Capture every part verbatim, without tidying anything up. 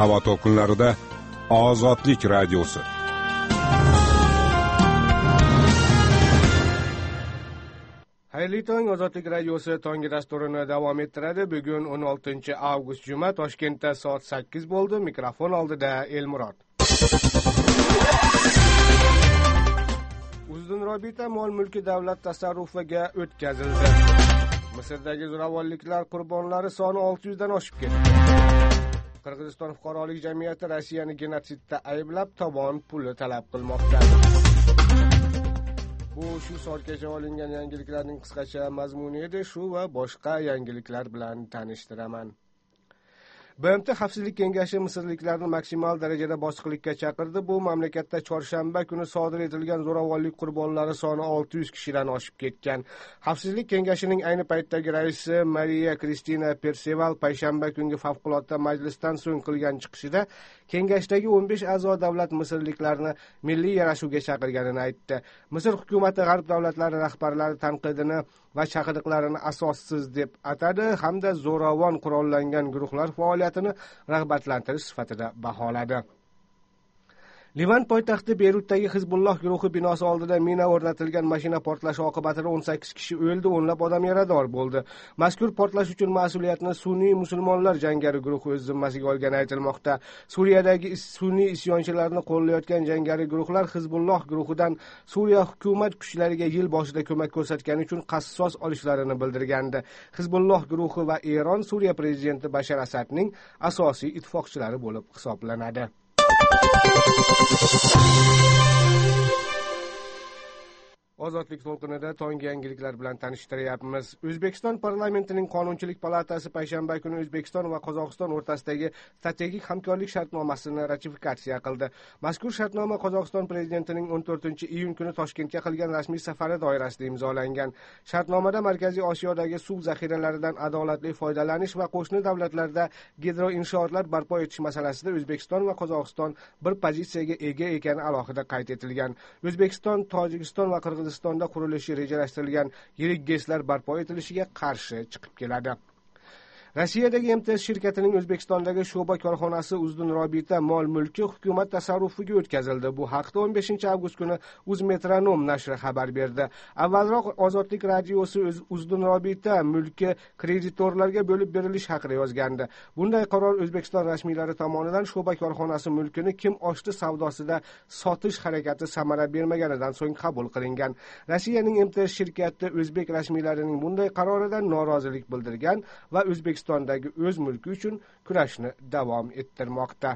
havo to'lqinlarida Ozodlik radiosi. Xayrli tong, Ozodlik radiosi tongi dasturini davom ettiradi. Bugun o'n oltinchi avgust juma, Toshkentda soat sakkiz bo'ldi. Mikrofon oldida Elmurod. Uzdunrobita mol-mulki davlat tasarrufiga o'tkazildi. Misrdagi zo'ravonliklar qurbonlari soni olti yuz dan oshib ketdi. Qirg'iziston fuqarolik jamiyati Rossiyani genotsidda ayblab tovon puli talab qilmoqda. Bu shu soatgacha olingan yangiliklarning qisqacha mazmuni edi. Shu va boshqa yangiliklar bilan tanishtiraman. B M T Xavfsizlik kengashi misrliklarni maksimal darajada bosiqlikka chaqirdi. Bu mamlakatda chorshanba kuni sodir etilgan zo'ravonlik qurbonlari soni olti yuz kishidan oshib ketgan. Xavfsizlik kengashining ayni paytdagi raisi Mariya Kristina Perseval payshanba kungi favqulodda majlisdan so'ng qilgan chiqishida kengashdagi o'n besh a'zo davlat misrliklarni milliy yarashuvga chaqirganini aytdi. Misr hukumati g'arb davlatlari rahbarlari tanqidini va chaqiriqlarini asossiz deb atadi hamda zo'ravon qurollangan guruhlar faoliyatini rag'batlantirish sifatida baholadi. Livan poytaxti Beyrutdagi Hizbulloh guruhi binosi oldida mina o'rnatilgan mashina portlashi oqibatida o'n sakkiz kishi o'ldi, o'nlab odam yarador bo'ldi. Mazkur portlash uchun mas'uliyatni sunniy musulmonlar jangari guruhi o'z zimmasiga olgani aytilmoqda. Suriyadagi sunniy isyonchilarni qo'llayotgan jangari guruhlar Hizbulloh guruhidan Suriya hukumat kuchlariga yil boshida ko'mak ko'rsatgani uchun qassos olishlarini bildirgandi. Hizbulloh guruhi va Eron Suriya prezidenti Bashar Asadning asosiy ittifoqchilari bo'lib hisoblanadi. Ozodlik to'lqinida tongi yangiliklar bilan tanishtiryapmiz. O'zbekiston parlamentining Qonunchilik palatasi payshanba kuni O'zbekiston va Qozog'iston o'rtasidagi strategik hamkorlik shartnomasini ratifikatsiya qildi. Mazkur shartnoma Qozog'iston prezidentining o'n to'rtinchi iyun kuni Toshkentga qilgan rasmiy safari doirasida imzolangan. Shartnomada Markaziy Osiyodagi suv zaxiralaridan adolatli foydalanish va qo'shni davlatlarda gidroinshootlar barpo etish masalasida O'zbekiston va Qozog'iston bir pozitsiyaga ega ekani alohida qayd etilgan. O'zbekiston, Tojikiston va Qirg'iziston Qirg'izistonda qurilishi rejalashtirilgan yirik GESlar barpo etilishiga qarshi chiqib keladi. Rossiyadagi M T S shirkatining O'zbekistondagi sho'ba korxonasi Uzdunrobita mol-mulki hukumat tasarrufiga o'tkazildi. Bu haqda o'n beshinchi avgust kuni Uzmetronom nashri xabar berdi. Avvalroq Ozodlik radiosi Uzdunrobita mulki kreditorlarga bo'lib berilish haqida yozgandi. Bunday qaror O'zbekiston rasmiylari tomonidan sho'ba korxonasi mulkini kim oshdi savdosida sotish harakati samara bermaganidan so'ng qabul qilingan. Rossiyaning M T S shirkati o'zbek rasmiylarining bunday qaroridan norozilik bildirgan va O'zbekiston O'zbekistondagi o'z mulki uchun kurashni davom ettirmoqda.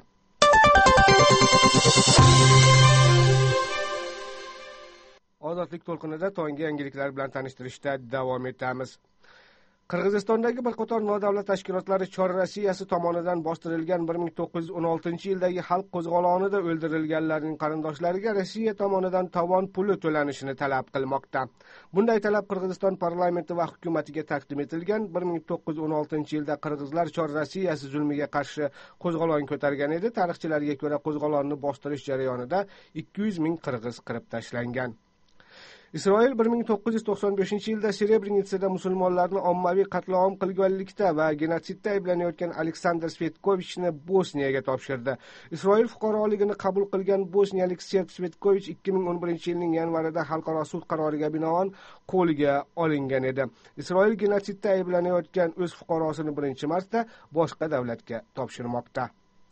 Ozodlik to'lqinida tongi yangiliklar bilan tanishtirishda davom etamiz. Qirg'izistondagi bir qator nodavlat tashkilotlari Chor Rossiyasi tomonidan bostirilgan bir ming to'qqiz yuz o'n oltinchi yildagi xalq qo'zg'olonida o'ldirilganlarning qarindoshlariga Rossiya tomonidan tovon puli to'lanishini talab qilmoqda. Bunday talab Qirg'iziston parlamenti va hukumatiga taqdim etilgan. bir ming to'qqiz yuz o'n oltinchi yilda qirg'izlar Chor Rossiyasi zulmiga qarshi qo'zg'olon ko'targan edi. Tarixchilarga ko'ra qo'zg'olonni bostirish jarayonida ikki yuz ming qirg'iz qirib tashlangan. Isroil bir ming to'qqiz yuz to'qson beshinchi yilda Serebrenitsada musulmonlarni ommaviy qatl-om qilganlikda va genotsidda ayblanayotgan Aleksandr Svetkovichni Bosniyaga topshirdi. Isroil fuqaroligini qabul qilgan bosniyalik Serb Svetkovich ikki ming o'n birinchi yilning yanvarida xalqaro sud qaroriga binoan qo'lga olingan edi. Isroil genotsidda ayblanayotgan o'z fuqarosini birinchi marta boshqa davlatga topshirmoqda.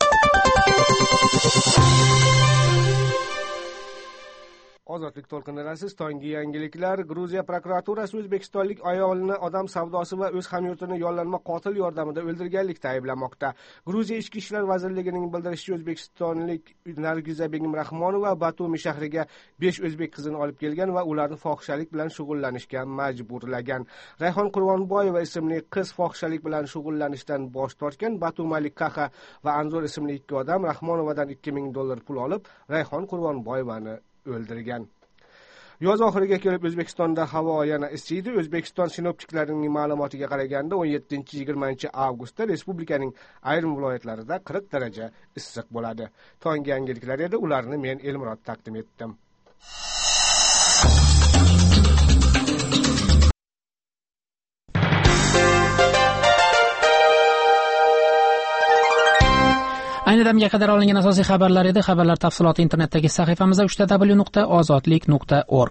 Ozodlik to'lqinlarasiz tongi yangiliklar. Gruziya prokuraturasi o'zbekistonlik ayolni odam savdosi va o'z hamyurtini yollanma qotil yordamida o'ldirganlikda ayblamoqda. Gruziya Ichki ishlar vazirligining bildirishicha, o'zbekistonlik Nargiza Begim Rahmonova Batumi shahriga besh o'zbek qizini olib kelgan va ularni fohishalik bilan shug'ullanishga majburlagan. Rayhon Qurbonboyeva ismli qiz fohishalik bilan shug'ullanishdan bosh tortgan. Batumalik Kaxa va Anzor ismli ikki odam Rahmonovadan ikki ming dollar pul olib, Rayhon Qurbonboyevani o'ldirgan. Yoz oxiriga kelib O'zbekistonda havo yana isiydi. O'zbekiston sinoptiklarining ma'lumotiga qaraganda o'n yettinchi yigirmanchi avgustda respublikaning ayrim viloyatlarida qirq daraja issiq bo'ladi. Tongi yangiliklar edi, ularni men Elmurod taqdim etdim. Ayni damga qadar olingan asosiy xabarlar edi. Xabarlar tafsiloti internetdagi sahifamizda uch w nuqta ozodlik nuqta org.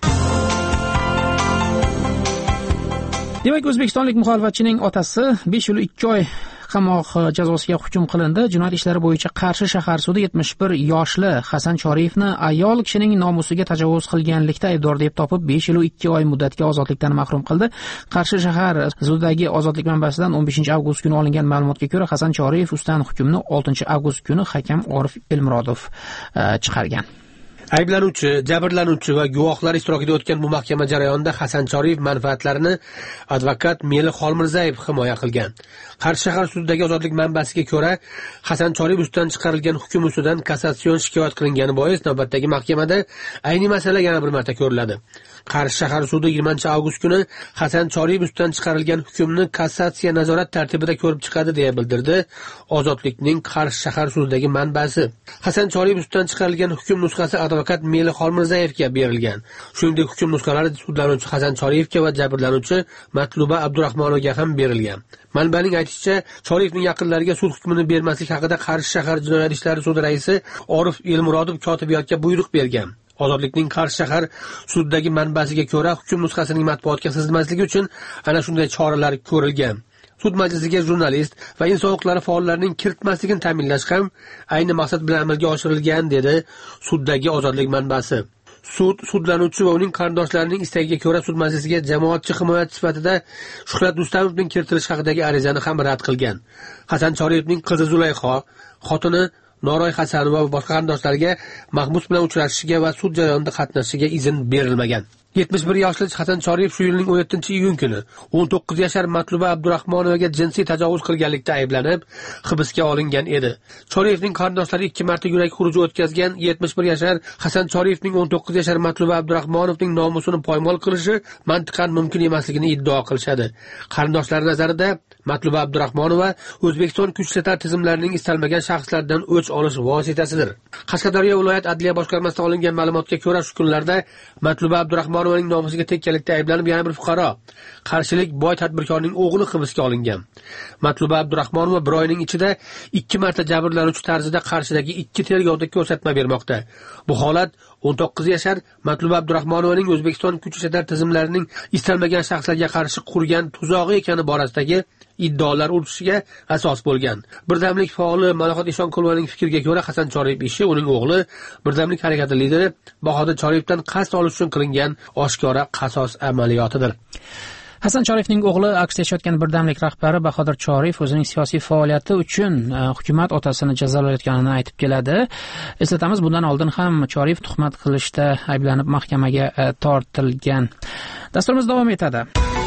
Demak, o'zbekistonlik muxolifatchining otasi besh yil ikki oy qamoq jazosiga hukm qilindi. Jinoyat ishlari bo'yicha Qarshi shahar sudi yetmish bir yoshli Hasan Choriyevni ayol kishining nomusiga tajovuz qilganlikda aybdor deb topib, besh yil ikki oy muddatga ozodlikdan mahrum qildi. Qarshi shahar sudidagi ozodlik manbasidan o'n beshinchi avgust kuni olingan ma'lumotga ko'ra, Hasan Choriyev ustidan hukmni oltinchi avgust kuni hakam Orif Elmurodov chiqargan. Ayblanuvchi, jabrlanuvchi va guvohlar ishtirokida o'tgan bu mahkama jarayonida Hasan Choriyev manfaatlarini advokat Meli Xolmirzayev himoya qilgan. Qarshi shahar sudidagi ozodlik manbasiga ko'ra, Hasan Choriyev ustidan chiqarilgan hukm ustidan kassatsion shikoyat qilingani bois navbatdagi mahkamada ayni masala yana bir marta ko'riladi. Qarshi shahar sudi yigirmanchi avgust kuni Hasan Choriyev ustidan chiqarilgan hukmni kassatsiya nazorat tartibida ko'rib chiqadi deya bildirdi Ozodlikning Qarshi shahar sudidagi manbasi. Hasan Choriyev ustidan chiqarilgan hukm nusxasi advokat Meli Xolmirzayevga berilgan. Shuningdek, hukm nusxalari sudlanuvchi Hasan Choriyevga va jabrlanuvchi Matluba Abdurahmonovga ham berilgan. Manbaning aytishicha, Choriyevning yaqinlariga sud hukmini bermaslik haqida Qarshi shahar jinoyat ishlari sudi raisi Orif Elmurodov kotibiyatga buyruq bergan. Ozodlikning Qarshi shahar sudidagi manbasiga ko'ra, hukm nusxasining matbuotga sizilmasligi uchun ana shunday choralar ko'rilgan. Sud majlisiga jurnalist va inson huquqlari faollarining kiritmasligini ta'minlash ham ayni maqsad bilan amalga oshirilgan, dedi suddagi ozodlik manbasi. Sud sudlanuvchi va uning qarindoshlarining istagiga ko'ra sud majlisiga jamoatchi himoyachisi sifatida Shuhrat Rustamovning kiritilishi haqidagi arizani ham rad qilgan. Hasan Choriyevning qizi Zulayxo, xotini Noroy Hasanova va boshqa qarindoshlariga mahbus bilan uchrashishiga va sud jarayonida qatnashishiga izn berilmagan. yetmish bir yoshli Hasan Choriyev shu yilning o'n yettinchi iyun kuni o'n to'qqiz yashar Matluba Abdurahmonovaga jinsiy tajovuz qilganlikda ayblanib hibsga olingan edi. Choriyevning qarindoshlari ikki marta yurak xuruji o'tkazgan yetmish bir yashar Hasan Choriyevning o'n to'qqiz yashar Matluba Abdurahmonovning nomusini poymol qilishi mantiqan mumkin emasligini iddao qilishadi. Qarindoshlar nazarida Matluba Abdurahmonova O'zbekiston kuch ishlatma tizimlarining istalmagan shaxslardan o'ch olish vositasidir. Qashqadaryo viloyat adliya boshqarmasida olingan ma'lumotga ko'ra, shu kunlarda Matluba Abdurahmonovaning nomusiga tekkanlikda ayblanib yana bir fuqaro, Qarshilik boy tadbirkorning o'g'li hibsga olingan. Matluba Abdurahmonova bir oyning ichida ikki marta jabrlanuvchi tarzida Qarshidagi ikki tergovda ko'rsatma bermoqda. Bu holat o'n to'qqiz yashar Matluba Abdurahmonovaning O'zbekiston kuch ishlatma tizimlarining istalmagan shaxslarga qarshi qurgan tuzog'i ekani borasidagi iddaolar urutishiga asos bo'lgan. Birdamlik faoli Malohat Eshonqulovaning fikriga ko'ra, Hasan Choriyev ishi uning o'g'li Birdamlik harakati lideri Bahodir Choriyevdan qasd olish uchun qilingan oshkora qasos amaliyotidir. Hasan Choriyevning o'g'li aks etayotgan Birdamlik rahbari Bahodir Choriyev o'zining siyosiy faoliyati uchun hukumat otasini jazolayotganini aytib keladi. Eslatamiz, bundan oldin ham Choriyev tuhmat qilishda ayblanib mahkamaga tortilgan. Dasturimiz davom etadi.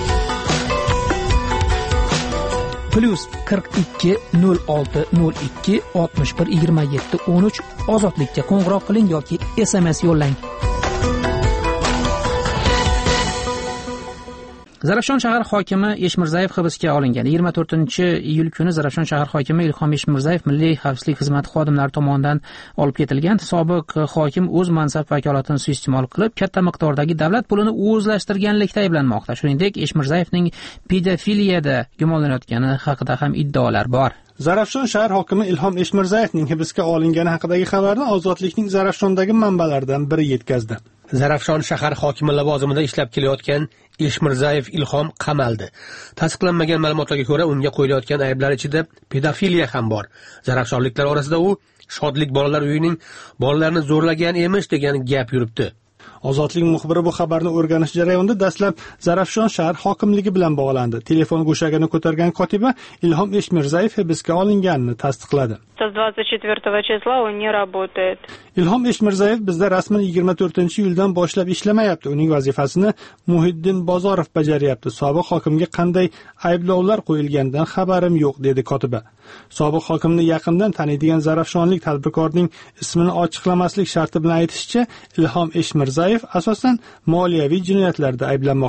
Plus qirq ikki nol olti nol ikki oltmish bir yigirma yetti o'n uch ozodlikka qo'ng'iroq qiling yoki S M S yo'llang. Zarafshon shahar hokimi Eshmirzayev hibsga olingan. yigirma to'rtinchi iyul kuni Zarafshon shahar hokimi Ilhom Eshmirzayev Milliy xavfsizlik xizmati xodimlari tomonidan olib ketilgan. Sobiq hokim o'z mansab vakolatini suiiste'mol qilib, katta miqdordagi davlat pulini o'zlashtirganlikda ayblanmoqda. Shuningdek, Eshmirzaevning pedofiliyada gumonlanayotgani haqida ham iddaolar bor. Zarafshon shahar hokimi Ilhom Eshmirzayevning hibsga olingani haqidagi xabarni Ozodlikning Zarafshondagi manbalaridan biri yetkazdi. Zarafshon shahar hokimi lavozimida ishlab kelayotgan Eshmirzayev Ilhom qamaldi. Tasdiqlanmagan ma'lumotlarga ko'ra, unga qo'yilayotgan ayblar ichida pedofiliya ham bor. Zarafshonliklar orasida u Shodlik bolalar uyining bolalarni zo'rlagan emish degan gap yuribdi. Ozodlik muxbiri bu xabarni o'rganish jarayonida dastlab Zarafshon shahar hokimligi bilan bog'landi. Telefon go'shagini ko'targan kotiba Ilhom Eshmirzayev hibsga olinganini tasdiqladi. двадцать четвёртого числа он не работает. Ilhom Eshmirzayev bizda rasman yigirma to'rtinchi iyuldan boshlab ishlamayapti. Uning vazifasini Muhiddin Bozorov bajaryapti. Sobiq hokimga qanday ayblovlar qo'yilganidan xabarim yo'q, dedi kotiba. Sobiq hokimni yaqindan taniydigan zarafshonlik tadbirkorning ismini ochiqlamaslik sharti bilan aytishicha, Ilhom Eshmirzayev asosan moliyaviy jinoyatlarda ayblanmoqda.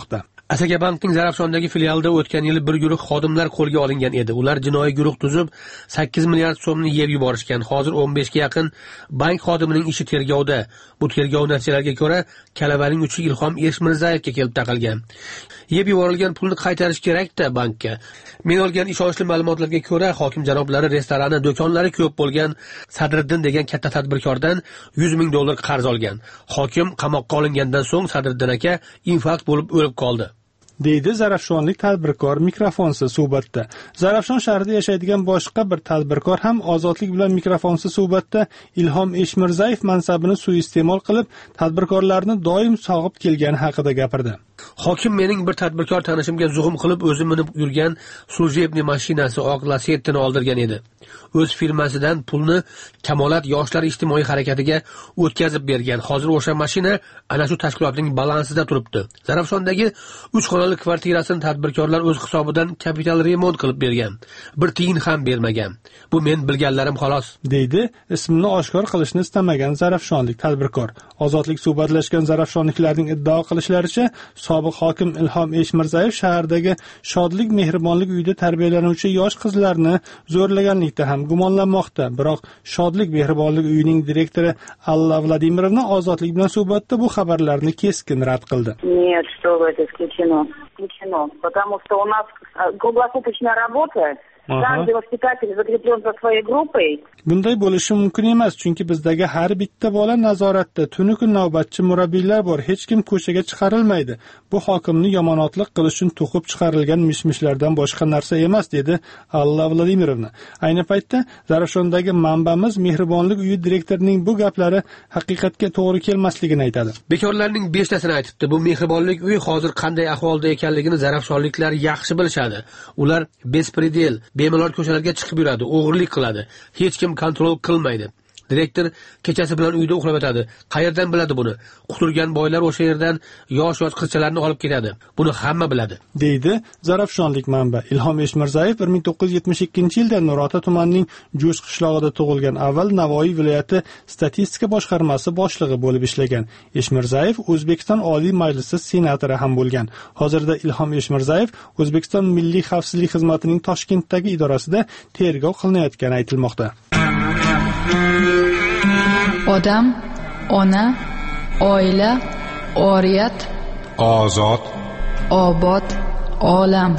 Asakabankning Zarafshondagi filialida o'tgan yili bir guruh xodimlar qo'lga olingan edi. Ular jinoiy guruh tuzib sakkiz milliard so'mni yeb yuborishgan. Hozir o'n beshga yaqin bank xodimining ishi tergovda. Bu tergov natijalariga ko'ra kalavaning uchi Ilhom Eshmirzayevga kelib taqalgan. Yeb yuborilgan pulni qaytarish kerak-da bankka. Men olgan ishonchli ma'lumotlarga ko'ra, hokim janoblari restorani, do'konlari ko'p bo'lgan Sadriddin degan katta tadbirkordan yuz ming dollar qarz olgan. Hokim qamoqqa olingandan so'ng Sadriddin aka infarkt bo'lib o'lib qoldi, deydi zarafshonlik tadbirkor mikrofonsiz suhbatda. Zarafshon shahrida yashaydigan boshqa bir tadbirkor ham ozodlik bilan mikrofonsiz suhbatda Ilhom Eshmirzayev mansabini suiiste'mol qilib, tadbirkorlarni doim sog'ib kelgani haqida gapirdi. Hokim mening bir tadbirkor tanishimga zug'um qilib o'zi minib yurgan slujebniy mashinasi oq Lacetti'ni oldirgan edi. O'z firmasidan pulni Kamolat yoshlar ijtimoiy harakatiga o'tkazib bergan. Hozir o'sha mashina ana shu tashkilotning balansida turibdi. Zarafshondagi uch xonali kvartirasini tadbirkorlar o'z hisobidan kapital remont qilib bergan. Bir tiyin ham bermagan. Bu men bilganlarim xolos, deydi ismini oshkor qilishni istamagan zarafshonlik tadbirkor. Ozodlik suhbatlashgan zarafshonliklarning iddao qilishlaricha, sobiq hokim Ilhom Eshmirzayev shahardagi Shodlik mehribonlik uyida tarbiyalanuvchi yosh qizlarni zo'rlaganlikda ham gumonlanmoqda. Biroq Shodlik mehribonlik uyining direktori Alla Vladimirovna Ozodlik bilan suhbatda bu xabarlarni keskin rad qildi. Нет, что вы, это исключено. Исключено, потому что у нас круглосуточная работа. Каждый воспитатель закреплен за своей группой. Bunday bo'lishi mumkin emas, chunki bizdagi har bitta bola nazoratda, tuni kun navbatchi murabbiylar bor, hech kim ko'chaga chiqarilmaydi. Bu hokimni yomonotlik qilish uchun to'qib chiqarilgan mishmishlardan boshqa narsa emas, dedi Alla Vladimirovna. Ayni paytda Zarafshondagi manbamiz mehribonlik uyi direktorining bu gaplari haqiqatga to'g'ri kelmasligini aytadi. Bekorlarning beshtasini aytibdi. Bu mehribonlik uyi hozir qanday ahvolda ekanligini zarafshonliklar yaxshi bilishadi. Ular bespredel, bemalol ko'chalarga chiqib yuradi, o'g'irlik qiladi. Hech kim kontrol qilmaydi. Direktor kechasi bilan uyda uxlab yotadi. Qayerdan biladi buni? Quturgan boylar o'sha yerdan yosh-yosh qizchalarni olib ketadi. Buni hamma biladi, deydi zarafshonlik manba. Ilhom Eshmirzayev bir ming to'qqiz yuz yetmish ikkinchi yilda Nurota tumanining Jo'sh qishlog'ida tug'ilgan. Avval Navoiy viloyati statistika boshqarmasi boshlig'i bo'lib ishlagan. Eshmirzayev O'zbekiston Oliy Majlisi senatori ham bo'lgan. Hozirda Ilhom Eshmirzayev O'zbekiston Milliy xavfsizlik xizmatining Toshkentdagi idorasida tergov qilinayotgani aytilmoqda. Odam, ona, oila, oriyat, ozod, obod, olam.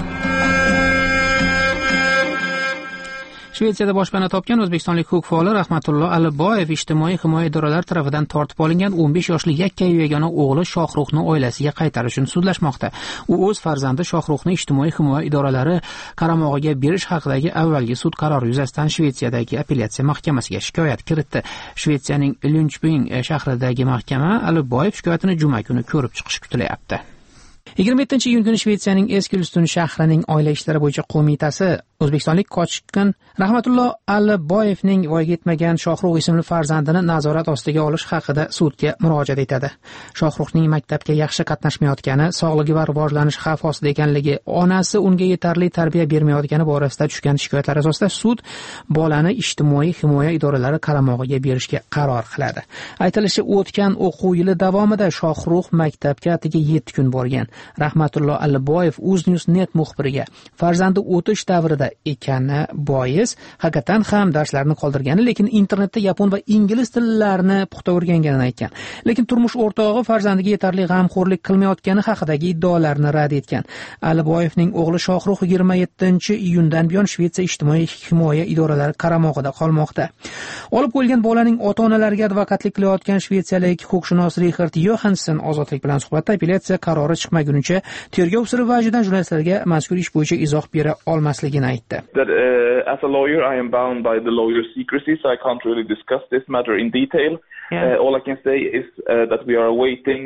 Shvetsiyada boshpana topgan o'zbekistonlik huquq faoli Rahmatullo Aliboyev ijtimoiy himoya idoralari tomonidan tortib olingan o'n besh yoshli yakkayu yagona o'g'li Shohruxni oilasiga qaytarish uchun sudlashmoqda. U o'z farzandi Shohruxni ijtimoiy himoya idoralari qaramog'iga berish haqidagi avvalgi sud qarori yuzasidan Shvetsiyadagi apellyatsiya mahkamasiga shikoyat kiritdi. Shvetsiyaning Linköping shahridagi mahkama Aliboyev shikoyatini juma kuni ko'rib chiqishi kutilyapti. yigirma yettinchi iyun kuni Shvetsiyaning Eskilstun shahrining oila ishlari bo'yicha qo'mitasi o'zbekistonlik qochqin Rahmatullo Aliboyevning voyaga yetmagan Shohruh ismli farzandini nazorat ostiga olish haqida sudga murojaat etadi. Shohruhning maktabga yaxshi qatnashmayotgani, sog'ligi va rivojlanish xavf ostida ekanligi, onasi unga yetarli tarbiya bermayotgani borasida tushgan shikoyatlar asosida sud bolani ijtimoiy himoya idoralari qaramog'iga berishga qaror qiladi. Aytilishicha, o'tgan o'quv yili davomida Shohruh maktabga atigi yetti kun borgan. Rahmatullo Aliboyev UzNews net muxbiriga farzandi o'tish davrida ekani bois haqiqatan ham darslarni qoldirgani, lekin internetda yapon va ingliz tillarini puxta o'rganganini aytgan. Lekin turmush o'rtog'i farzandiga yetarli g'amxo'rlik qilmayotgani haqidagi iddaolarni rad etgan. Aliboyevning o'g'li Shohruh yigirma yettinchi iyundan buyon Shvetsiya ijtimoiy himoya idoralari qaramog'ida qolmoqda. Olib qo'yilgan bolaning ota-onalariga advokatlik qilayotgan shvetsiyalik huquqshunos Richard Johansson Ozodlik bilan suhbatda apellyatsiya qarori chiqmagunicha tergov siri vajidan jurnalistlarga mazkur ish bo'yicha izoh bera olmasligini aytdi. That uh, as a lawyer I am bound by the lawyer's secrecy, so I can't really discuss this matter in detail. Yeah. Uh, all I can say is uh, that we are awaiting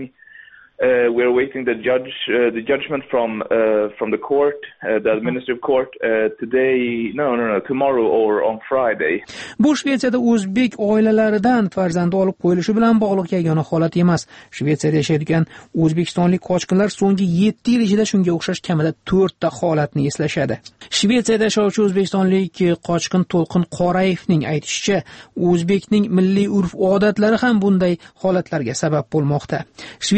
Uh, we are awaiting the judge, uh, the judgment from uh, from the court, uh, the administrative court uh, today. No, no, no, tomorrow or on Friday. Bu Shvetsiyada o'zbek oilalaridan farzandi olib qo'yilishi bilan bog'liq yagona holat emas. Shvetsiyada yashaydigan o'zbekistonlik qochqinlar so'nggi yetti yil ichida shunga o'xshash kamida to'rtta holatni eslashadi. Shvetsiyada yashovchi o'zbekistonlik qochqin To'lqin Qorayevning aytishicha, o'zbekning milliy urf-odatlari ham bunday holatlarga sabab bo'lmoqda. Shvetsiyada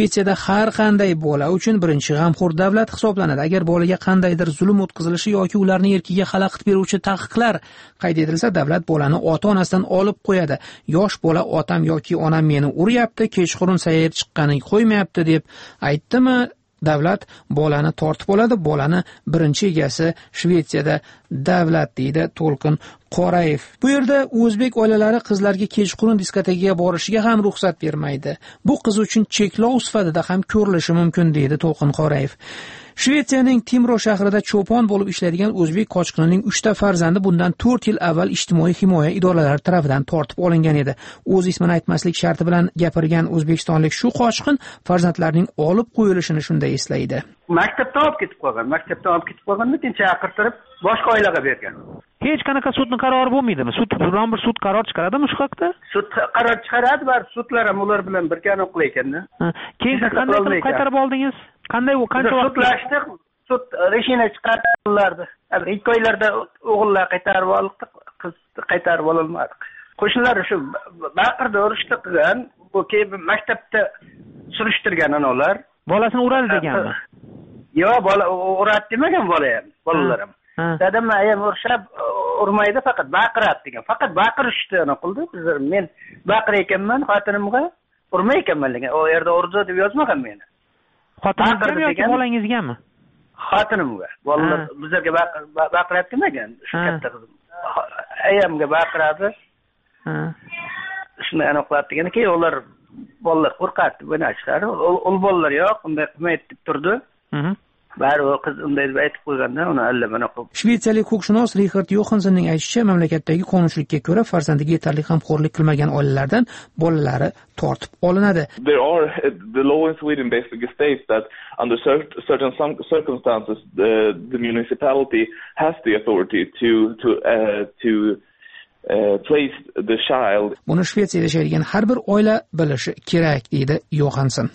har qanday bola uchun birinchi g'amxo'r davlat hisoblanadi. Agar bolaga qandaydir zulm o'tkazilishi yoki ularning erkiga xalaqit beruvchi taqiqlar qayd etilsa, davlat bolani ota-onasidan olib qo'yadi. Yosh bola otam yoki onam meni uryapti, kechqurun sayr chiqqani qo'ymayapti deb aytdimi, davlat bolani tortib oladi. Bolani birinchi egasi Shvetsiyada davlat, deydi To'lqin Qorayev. Bu yerda o'zbek oilalari qizlarga kechqurun diskotekaga borishiga ham ruxsat bermaydi. Bu qiz uchun cheklov sifatida ham ko'rilishi mumkin, deydi To'lqin Qorayev. Shvetsiyaning Timro shahrida cho'pon bo'lib ishlaydigan o'zbek qochqinining uchta farzandi bundan to'rt yil avval ijtimoiy himoya idoralari tomonidan tortib olingan edi. O'z ismini aytmaslik sharti bilan gapirgan o'zbekistonlik shu qochqin farzandlarining olib qo'yilishini shunday eslaydi. Maktabdan olib ketib qolgan, maktabdan olib ketib qolganda keyin chaqirtirib boshqa oilaga bergan. Hech qanaqa sudning qarori bo'lmaydimi? Sud biron bir sud qaror chiqaradimi shu haqda? Sud qaror chiqaradi, va sudlar ham ular bilan birga qilar ekanda. Keyin qanday qilib qaytarib oldingiz? Qanday u qancha vaqt sudlashdi? Sud reshina chiqardilardi. ikki oylarda o'g'illar qaytarib oldik, qiz qaytarib ololmadik. Qo'shnilar shu baqirdi, urishdi qilgan, bu keyin maktabda surishtirgan anolar. Bolasini uradi deganmi? Yo'q, bola uradi demagan bola ham, bolalar ham. Dadam ayam urishab urmaydi, faqat baqiradi degan. Faqat baqirishdi ana qildi. Bizlar men baqir ekanman, xotinimga urmay ekanman degan. O yerda urdi deb yozmagan meni. Xotiningizga yoki bolangizgami? Xotinimga. Bolalar bizlarga baqiradi demagan. Shu katta qizim. Ayamga baqiradi. Ha. Shuni aniqlab degan keyin ular bolalar qo'rqadi, buni chiqardi. Ul bolalar yo'q, unday qilmaydi deb turdi. Mhm. Bari qiz unday deb aytib qo'yganda uni allamani qilib. Shvetsiyalik huquqshunos Richard Johansenning aytishicha, mamlakatdagi qonunchilikka ko'ra farzandiga yetarli g'amxo'rlik qilmagan oilalardan bolalari tortib olinadi. There are the law in Sweden basically states that under certain circumstances the, the municipality has the authority to to uh, to uh, place the child. Buni Shvetsiyada yashaydigan har bir oila bilishi kerak, deydi Johansen.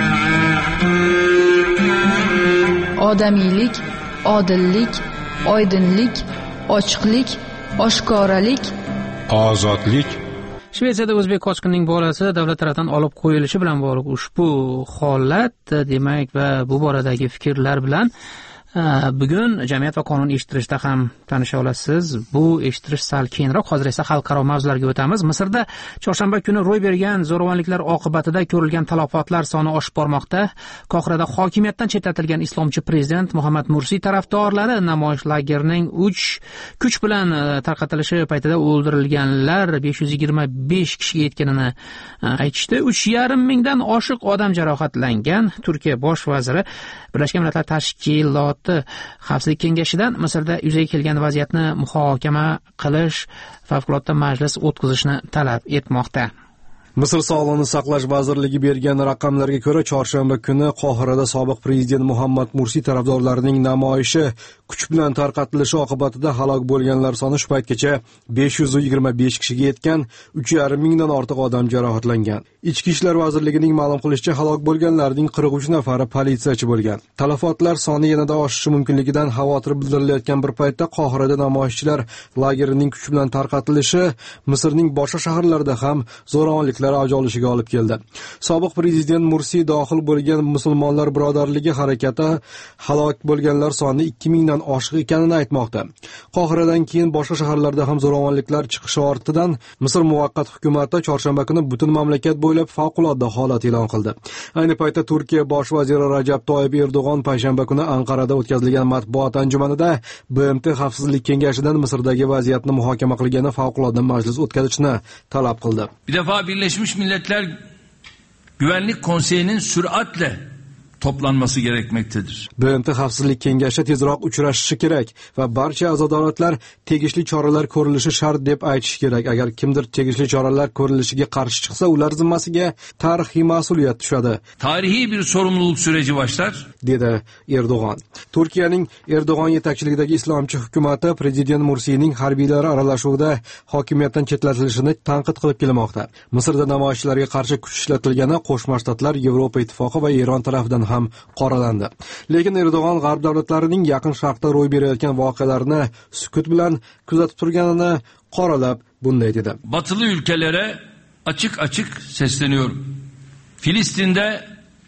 Odamiylik, odillik, oydinlik, ochiqlik, oshkoralik, ozodlik. Shvetsiyada o'zbek qochqinining bolasi davlat tomonidan olib qo'yilishi bilan bog'liq ushbu holat, demak, va bu boradagi fikrlar bilan bugun jamiyat va qonun eshittirishda ham tanisha olasiz. Bu eshittirish sal keyinroq. Hozir esa xalqaro mavzularga o'tamiz. Misrda chorshanba kuni ro'y bergan zo'ravonliklar oqibatida ko'rilgan talafotlar soni oshib bormoqda. Qohirada hokimiyatdan chetlatilgan islomchi prezident Muhammad Mursi tarafdorlari namoyish lagerining uch kuch bilan tarqatilishi paytida o'ldirilganlar besh yuz yigirma besh kishiga yetganini aytishdi. uch yarim mingdan oshiq odam jarohatlangan. Turkiya bosh vaziri Birlashgan Millatlar Tashkiloti Xavfsizlik kengashidan Misrda yuzaga kelgan vaziyatni muhokama qilish, favqulodda majlis o'tkazishni talab etmoqda. Misr Sog'liqni saqlash vazirligi bergan raqamlarga ko'ra, chorshanba kuni Qohirada sobiq prezident Muhammad Mursi tarafdorlarining namoyishi kuch bilan tarqatilishi oqibatida halok bo'lganlar soni shu paytgacha besh yuz yigirma besh kishiga yetgan, uch yarim mingdan ortiq odam jarohatlangan. Ichki ishlar vazirligining ma'lum qilishicha, halok bo'lganlarning qirq uch nafari politsiyachi bo'lgan. Talafotlar soni yanada oshishi mumkinligidan xavotir bildirilayotgan bir paytda Qohirada namoyishchilar lagerining kuch bilan tarqatilishi Misrning boshqa shaharlarida ham zo'ravonlik avj olishiga olib keldi. Sobiq prezident Mursi dohil bo'lgan musulmonlar birodarligi harakati halok bo'lganlar soni ikki mingdan oshiq ekanini aytmoqda. Qohiradan keyin boshqa shaharlarda ham zo'ravonliklar chiqishi ortidan Misr muvaqqat hukumati chorshanba kuni butun mamlakat bo'ylab favqulodda holat e'lon qildi. Ayni paytda Turkiya bosh vaziri Rajab Toyyib Erdo'g'on payshanba kuni Anqarada o'tkazilgan matbuot anjumanida B M T Xavfsizlik kengashidan Misrdagi vaziyatni muhokama qilgan favqulodda majlis o'tkazishni talab qildi. Bir defa Birleşmiş Milletler Güvenlik Konseyi'nin süratle toplanması gerekmektedir. B M T Xavfsizlik kengashi tezroq uchrashishi kerak va barcha a'zo davlatlar tegishli choralar ko'rilishi shart deb aytish kerak. Agar kimdir tegishli choralar ko'rilishiga qarshi chiqsa, ular zimmasiga tarixiy mas'uliyat tushadi. Tarihi bir sorumluluk süreci başlar, dedi Erdo'g'on. Turkiyaning Erdo'g'on yetakchiligidagi islomchi hukumati prezident Mursining harbiylari aralashuvida hokimiyatdan chetlatilishini tanqid qilib kelmoqda. Misrda namoyishlarga qarshi kuch ishlatilgani Qo'shma Shtatlar, Yevropa Ittifoqi va Eron tomonidan ham qoralandi. Lekin Erdo'g'on g'arb davlatlarining yaqin sharqda ro'y berayotgan voqealarni sukut bilan kuzatib turganini qoralab bunday dedi. Batılı ülkelere açık açık sesleniyorum. Filistin'de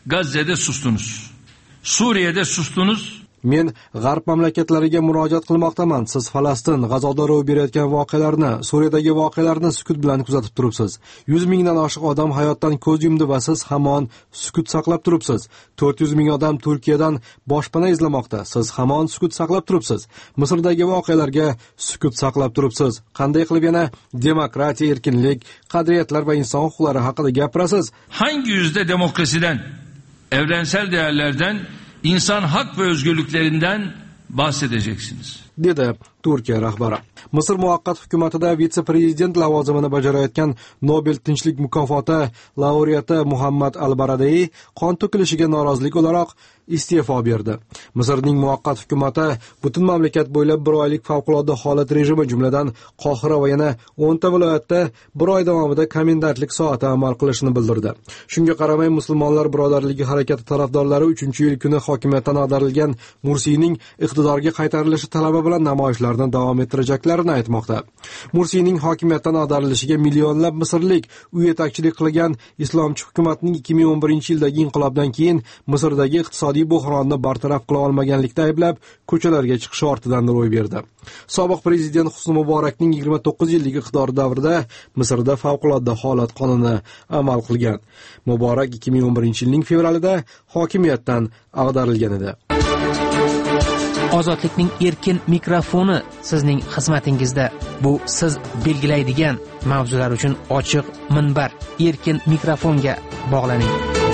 Gazze'de sustunuz. Suriye'de sustunuz. Men g'arb mamlakatlariga murojaat qilmoqdaman. Siz Falastin, G'azoda ro'y berayotgan voqealarni, Suriyadagi voqealarni sukut bilan kuzatib turibsiz. yuz mingdan oshiq odam hayotdan ko'z yumdi va siz hamon sukut saqlab turibsiz. to'rt yuz ming odam Turkiyadan boshpana izlamoqda. Siz hamon sukut saqlab turibsiz. Misrdagi voqealarga sukut saqlab turibsiz. Qanday qilib yana demokratiya, erkinlik, qadriyatlar va inson huquqlari haqida gapirasiz? Hangi yüzde demokrasiden, evrensel değerlerden, İnsan hak ve özgürlüklerinden bahsedeceksiniz, dedi Turkiya rahbari. Misr muvaqqat hukumatida vitse-prezident lavozimini bajarayotgan Nobel tinchlik mukofoti laureati Muhammad al-Baradei qon to'kilishiga norozilik o'laroq iste'fo berdi. Misrning muvaqqat hukumati butun mamlakat bo'ylab bir oylik favqulodda holat rejimi, jumladan Qohira va yana o'nta viloyatda bir oy davomida komendantlik soati amal qilishini bildirdi. Shunga qaramay, musulmonlar birodarligi harakati tarafdorlari uchinchi yil kuni hokimiyatdan ag'darilgan Mursiyning iqtidorga qaytarilishi talabi bilan namoyishlarni davom ettirajaklarini aytmoqda. Mursiyning hokimiyatdan ag'darilishiga millionlab misrlik u yetakchilik qilgan islomchi hukumatning ikki ming o'n birinchi yildagi inqilobdan keyin Misrdagi iqtisodiy buhronni bartaraf qila olmaganlikda ayblab ko'chalarga chiqishi ortidan ro'y berdi. Sobiq prezident Husni Muborakning yigirma to'qqiz yillik iqtidori davrida Misrda favqulodda holat qonuni amal qilgan. Muborak ikki ming o'n birinchi yilning fevralida hokimiyatdan ag'darilgan edi. Ozodlikning erkin mikrofoni sizning xizmatingizda. Bu siz belgilaydigan mavzular uchun ochiq minbar. Erkin mikrofonga bog'laning.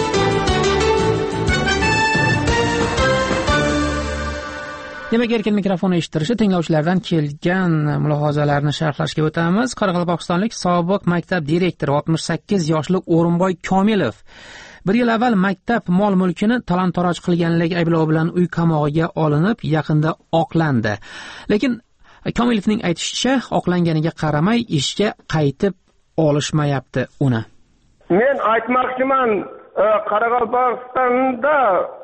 Demak, erkin mikrofon eshittirishi tinglovchilardan kelgan mulohazalarni sharhlashga o'tamiz. Qoraqalpog'istonlik sobiq maktab direktori oltmish sakkiz yoshli O'rinboy Komilov bir yil avval maktab mol-mulkini talon-taroj qilganlik ayblovi bilan uy qamog'iga olinib, yaqinda oqlandi. Lekin Komilovning aytishicha, oqlanganiga qaramay ishga qaytib olishmayapti uni. Men aytmoqchiman, Qoraqalpog'istonda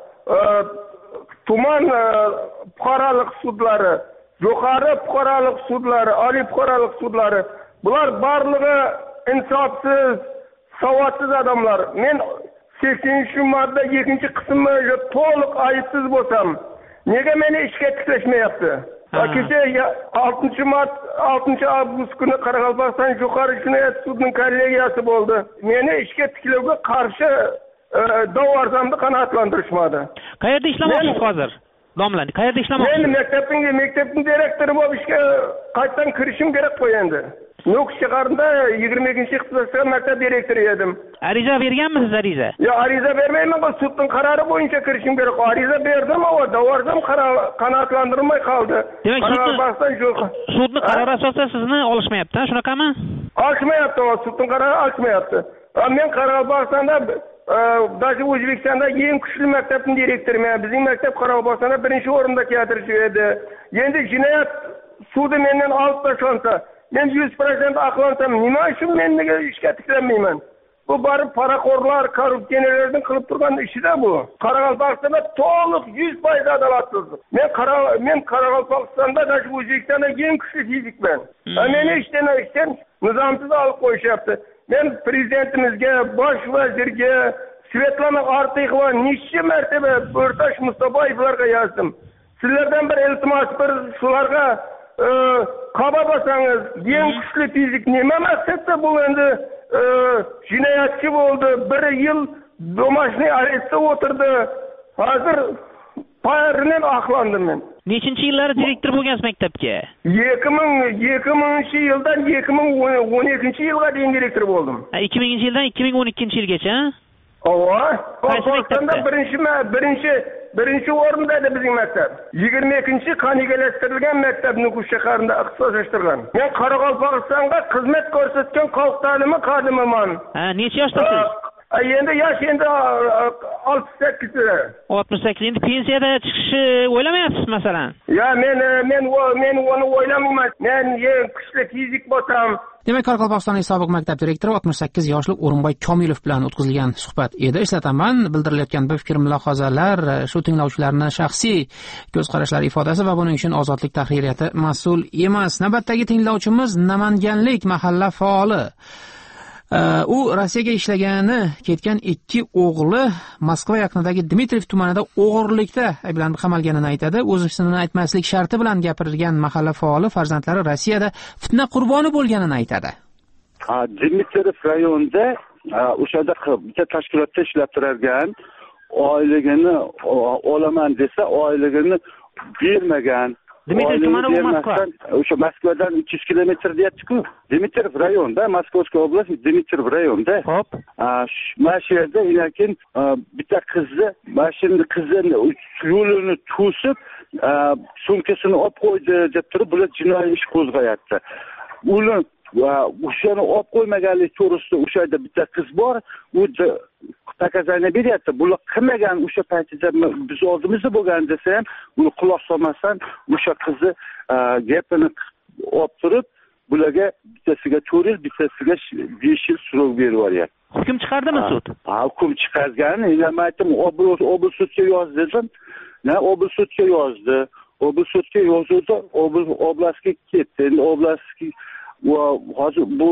tuman fuqarolik sudlari, yuqori fuqarolik sudlari, oliy fuqarolik sudlari, bular barlig'i insofsiz, savodsiz odamlar. Men saksoninchi modda ikkinchi qismi to'liq aybsiz bo'lsam, nega meni ishga tiklashmayapti? Kecha oltinchi mart oltinchi avgust kuni Qoraqalpog'iston yuqori jinoyat sudining kollegiyasi bo'ldi. Meni ishga tiklovga qarshi da'voarzamni qanoatlantirishmadi. Qayerda ishlamoqchisiz hozir? Domlan, qayerda ishlamoqchisiz? Men maktabning maktabning direktori bo'lib ishga qaytadan kirishim kerak qo'y endi. Nukus shaharida yigirma ikkinchi ixtisosga maktab direktori edim. Ariza berganmisiz ariza? Yo, ariza bermayman, bu sudning qarori bo'yicha kirishim kerak. Ariza berdim, ama da'voarzam qanoatlantirmay qoldi. Demak, sudning qarori asosida sizni olishmayapti, shunaqami? Olishmayapti, sudning qarori olishmayapti. Men Qoraqalpog'istonda Daşı O'zbekistonda eng kuchli maktabning direktoriman. Bizning maktab Qoraqalpog'istonda birinchi o'rinda keltirish edi. Endi jinoyat sudi mendan olib tashlasa, men yuz foiz aqlansam, nima uchun men nega ishga tiklanmayman? Bu barib paraxo'rlar, korrupsionerlarning qilib turgan ishida bu. Qoraqalpog'istonda to'liq yuz foiz adolatsizlik. Men men Qoraqalpog'istonda Daşı O'zbekistonda eng kuchli fizikman. Meni ishdan ishdan nizomsiz olib qo'yishyapti. Men prezidentimizga, bosh vazirga, Svetlana Artiqova necha martaba O'rtash Mustafoyevlarga yozdim. Sizlardan bir iltimos, bir shularga qaba bo'lsangiz, eng kuchli fizik nima maqsadda bu endi jinoyatchi bo'ldi, bir yil domashniy arestda o'tirdi. Hozir payridan oqlandim men. Nechinchi yillari direktor bo'lgansiz maktabga? ikki ming ikki minginchi yildan ikki ming o'n ikkinchi yilga deyin direktor bo'ldim. ikki minginchi yildan ikki ming o'n ikkinchi yilgacha? Ova, Qoraqalpog'istonda birinchi birinchi birinchi o'rinda edi bizning maktab. yigirma ikkinchi qonuniylashtirilgan maktab Nukus shaharida ixtisoslashtirilgan. Men Qoraqalpog'istonga xizmat ko'rsatgan xalq ta'limi xodimiman. Ha, necha yoshdasiz? Endi yosh endi oltmish sakkiz. oltmish sakkiz. Endi pensiyada chiqishni o'ylamayapsiz masalan? Ya men men men uni o'ylamayman. Men eng kuchli fizik bo'lsam. Demak, Qoraqalpog'istonning sobiq maktab direktori oltmish sakkiz yoshli O'rinboy Komilov bilan o'tkazilgan suhbat edi. Eslataman, bildirilayotgan bu fikr mulohazalar shu tinglovchilarning shaxsiy ko'z qarashlari ifodasi va buning uchun Ozodlik tahririyati mas'ul emas. Navbatdagi tinglovchimiz Namanganlik mahalla faoli u Rossiyaga ishlagani ketgan ikki o'g'li Moskva yaqinidagi Dmitriyev tumanida o'g'irlikda ayblanib qamalganini aytadi. O'z ismini aytmaslik sharti bilan gapirgan mahalla faoli farzandlari Rossiyada fitna qurboni bo'lganini aytadi. Dmitriyev rayonida o'shada bitta tashkilotda ishlab turargan, oyligini olaman desa oyligini bermagan. Dmitriyev tumani bu Moskva. O'sha Moskvadan uch yuz kilometr deyapti-ku. Dmitriyev rayonida, Moskovskiy oblast Dmitriyev rayonida. Xo'p. Mana shu yerda lekin bitta qizni, mashina qizini yo'lini to'sib, sumkasini olib qo'ydi deb turib, bular jinoiy ish qo'zg'ayapti. Ular o'shani olib qo'ymaganlik to'g'risida o'sha yerda bitta qiz bor, u pakazaniya beryapti. Bular qilmagan o'sha paytida biz oldimizda bo'lgan desa ham, uni quloq solmasdan o'sha qizni gapini olib turib, bularga bittasiga to'rt yil, bittasiga besh yil surov berib yuboryapti. Hukm chiqardimi sud? Ha, hukm chiqargan. Men aytdim, obl sudga yoz dedim. Na, obl sudga yozdi. Obl sudga yozdi, obl oblastga ketdi. Endi oblastga hozir bu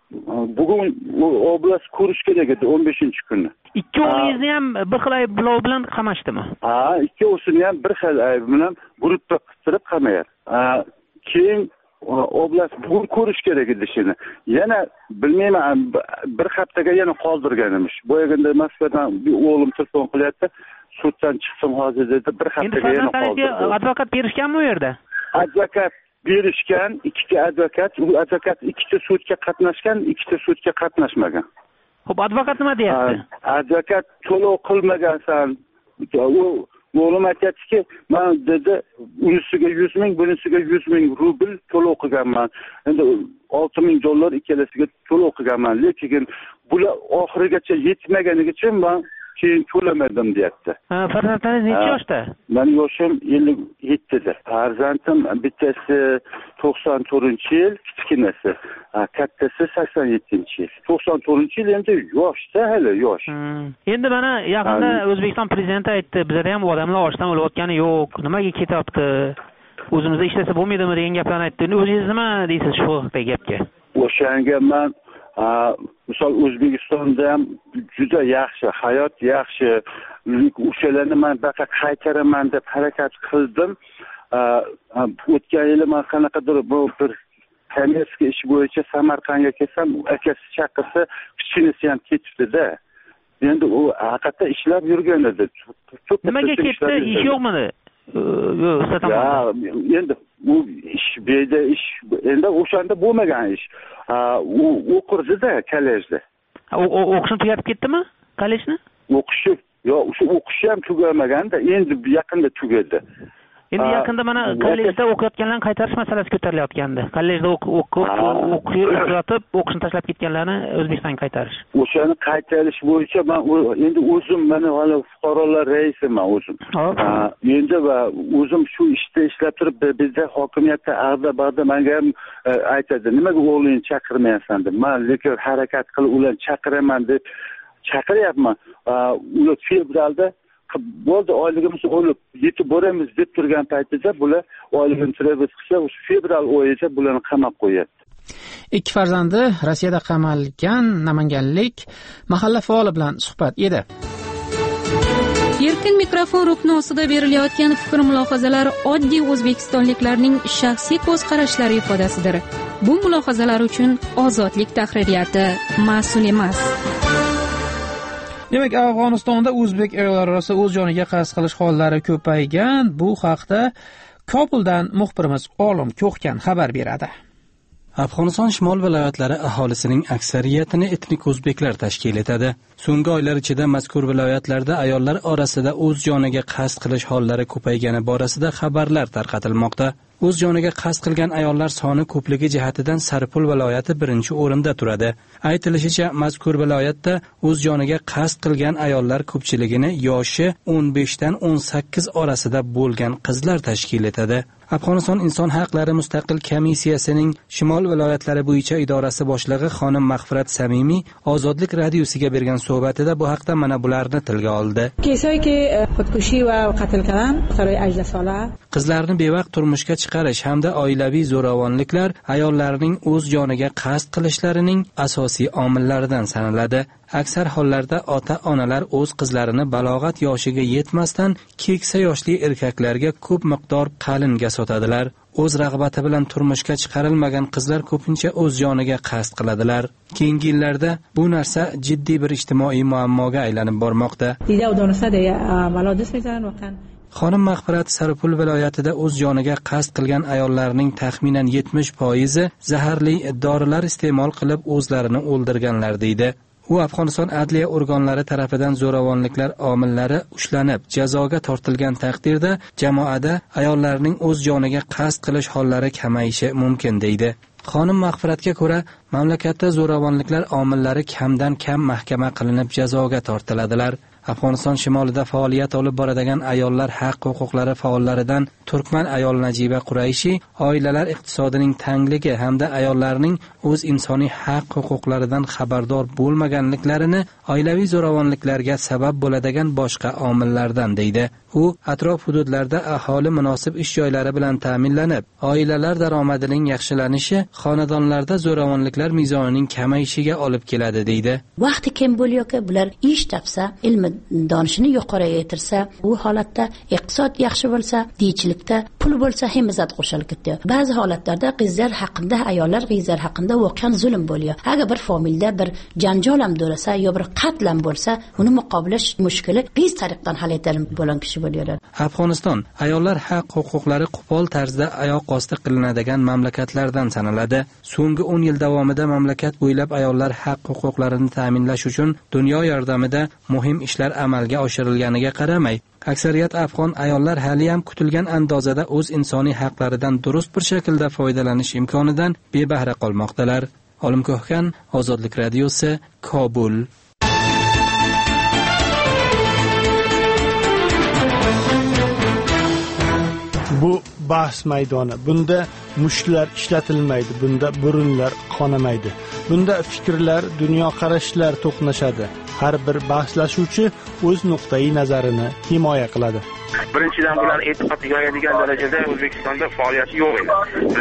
bugun oblast ko'rish kerak edi o'n beshinchi kuni. Ikki o'g'lingizni ham bir xil ayblov bilan qamashdimi? Ha, ikkovsini ham bir xil ayb bilan guruhga qistirib qamayapti. Keyin oblast bugun ko'rish kerak edi shuni. Yana bilmayman, bir haftaga yana qoldirgan emish. Boyaganda Moskvadan bir o'g'lim telefon qilyapti, suddan chiqsin hozir dedi, bir haftaga yana qoldirdi. Advokat berishganmi u yerda? Advokat berishgan, ikkita advokat, u advokat ikkita sudga qatnashgan, ikkita sudga qatnashmagan. Xo'p, advokat nima deyapti? Advokat to'lov qilmagansan. U o'g'lim aytayaptiki, men dedi, unisiga yuz ming, bunisiga yuz ming rubl to'lov qilganman. Endi olti ming dollar ikkalasiga to'lov qilganman. Lekin bular oxirigacha yetmaganligi uchun men keyin to'lamadim deyapti. Ha, farzandlaringiz necha yoshda? Mening yoshim ellik yettida. Farzandim bittasi to'qson to'rtinchi yil, kichkinasi, kattasi sakson yettinchi yil. to'qson to'rtinchi yil endi yoshda, hali yosh. Endi mana yaqinda O'zbekiston prezidenti aytdi, bizda ham odamlar ochdan o'layotgani yo'q, nimaga ketyapti? O'zimizda ishlasa bo'lmaydimi degan gaplarni aytdi. O'zingiz nima deysiz shu haqdagi gapga? O'shanga men misol O'zbekistonda ham juda yaxshi, hayot yaxshi. O'shalarni men baqa qaytaraman deb harakat qildim. O'tgan yili men qanaqadir bu bir kommersiya ish bo'yicha Samarqandga kelsam, akasi chaqirsa, kichkinasi ham ketibdi-da. Endi u haqiqatda ishlab yurgan edi. Nimaga ketdi? Ish yo'qmidi? Yo'q, sataman. Endi u ish beda ish, endi o'shanda bo'lmagan ish. U o'qirdi-da kollejda. O'qishni tugatib ketdimi? Kollejni? O'qishi, yo'q, o'sha o'qishi ham tugamaganda, endi yaqinda tugadi. Endi yaqinda mana kollejda o'qiyotganlarni qaytarish masalasi ko'tarilayotgandi. Kollejda o'qiyotib, o'qishni tashlab ketganlarni O'zbekistonga qaytarish. O'shani qaytarish bo'yicha men endi o'zim mana hali fuqarolar raisiman o'zim. Endi va o'zim shu ishda ishlab turib, bizda hokimiyatda ag'da-bag'da menga ham aytadi, nimaga o'g'lingni chaqirmayapsan deb. Men lekin harakat qilib ularni chaqiraman deb chaqiryapman. Ular fevralda bo'ldi, oyligimiz olib yetib boramiz deb turgan paytida bular oyligini talab qilsa, o'sha fevral oyida bularni qamab qo'yadi. Ikki farzandi Rossiyada qamalgan namanganlik mahalla faoli bilan suhbat edi. Erkin mikrofon rukni ostida berilayotgan fikr mulohazalar oddiy o'zbekistonliklarning shaxsiy ko'z qarashlari ifodasidir. Bu mulohazalar uchun ozodlik tahririyati mas'ul emas. Demak, Afg'onistonda o'zbek ayollar orasida o'z joniga qasd qilish hollari ko'paygan. Bu haqda Kobuldan muxbirimiz Olim Ko'xkan xabar beradi. Afg'oniston shimol viloyatlari aholisining aksariyatini etnik o'zbeklar tashkil etadi. So'nggi oylar ichida mazkur viloyatlarda ayollar orasida o'z joniga qasd qilish hollari ko'paygani borasida xabarlar tarqatilmoqda. O'z joniga qasd qilgan ayollar soni ko'pligi jihatidan Saripul viloyati birinchi o'rinda turadi. Aytilishicha, mazkur viloyatda o'z joniga qasd qilgan ayollar ko'pchiligini yoshi o'n beshdan o'n sakkiz orasida bo'lgan qizlar tashkil etadi. Afg'oniston Inson haqlari mustaqil komissiyasining Shimol viloyatlari bo'yicha idorasi boshlig'i xonim Mag'firat Samimiy Ozodlik radiosiga bergan suhbatida bu haqda mana bularni tilga oldi. Qizlarni bevaqt turmushga chiqarish hamda oilaviy zo'ravonliklar ayollarning o'z joniga qasd qilishlarining asosiy omillaridan sanaladi. Aksar hollarda ota-onalar o'z qizlarini balog'at yoshiga yetmasdan keksa yoshli erkaklarga ko'p miqdor qalinga sotadilar. O'z rag'bati bilan turmushga chiqarilmagan qizlar ko'pincha o'z joniga qasd qiladilar. Keyingi yillarda bu narsa jiddiy bir ijtimoiy muammoga aylanib bormoqda. Xonim Mag'firat Saripul viloyatida o'z joniga qasd qilgan ayollarning taxminan yetmish foizi zaharli dorilar iste'mol qilib o'zlarini o'ldirganlar deydi. U Afg'oniston adliya organlari tarafidan zo'ravonliklar omillari ushlanib, jazoga tortilgan taqdirda jamoada ayollarning o'z joniga qasd qilish hollari kamayishi mumkin deydi. Xonim Mag'firatga ko'ra, mamlakatda zo'ravonliklar omillari kamdan kam mahkama qilinib jazoga tortiladilar. Afg'oniston shimolida faoliyat olib boradigan ayollar haq huquqlari faollaridan Turkman ayol Najiba Qurayshi oilalar iqtisodining tangligi hamda ayollarning o'z insoniy haq huquqlaridan xabardor bo'lmaganliklarini oilaviy zo'ravonliklarga sabab bo'ladigan boshqa omillardan deydi. U atrof hududlarda aholi munosib ish joylari bilan ta'minlanib, oilalar daromadining yaxshilanishi xonadonlarda zo'ravonliklar mezonining kamayishiga olib keladi deydi. Vaqti kim bo'lyoki, bular ish topsa, ilm donishini yuqoriga bu holatda iqtisod yaxshi bo'lsa, diychilikda pul bo'lsa himmat qo'shilib ketdi. Ba'zi holatlarda qizlar haqida, ayollar qizlar haqida voqean zulm bo'ladi. Agar bir familda bir janjal ham bo'lsa, yo bir qatl ham bo'lsa, uni muqobilash mushkuli qiz tariqdan hal etilib bo'lgan kishi bo'ladi. Afg'oniston ayollar haq huquqlari qo'pol tarzda oyoq osti qilinadigan mamlakatlardan sanaladi. So'nggi o'n yil davomida mamlakat bo'ylab ayollar haq huquqlarini ta'minlash uchun dunyo yordamida muhim ishlar amalga oshirilganiga qaramay, aksariyat afg'on ayollar hali ham kutilgan andozada o'z insoniy haqlaridan durust bir shaklda foydalanish imkonidan bebahra qolmoqdalar. Olim Ko'hkan, Ozodlik radiosi, Kobul. Bu bahs maydoni. Bunda mushlar ishlatilmaydi, bunda burunlar qonamaydi. Bunda fikrlar, dunyoqarashlar to'qnashadi. Har bir bahslashuvchi o'z nuqtai nazarini himoya qiladi. Birinchidan bular e'tiqod yoyadigan darajada O'zbekistonda faoliyati yo'q edi.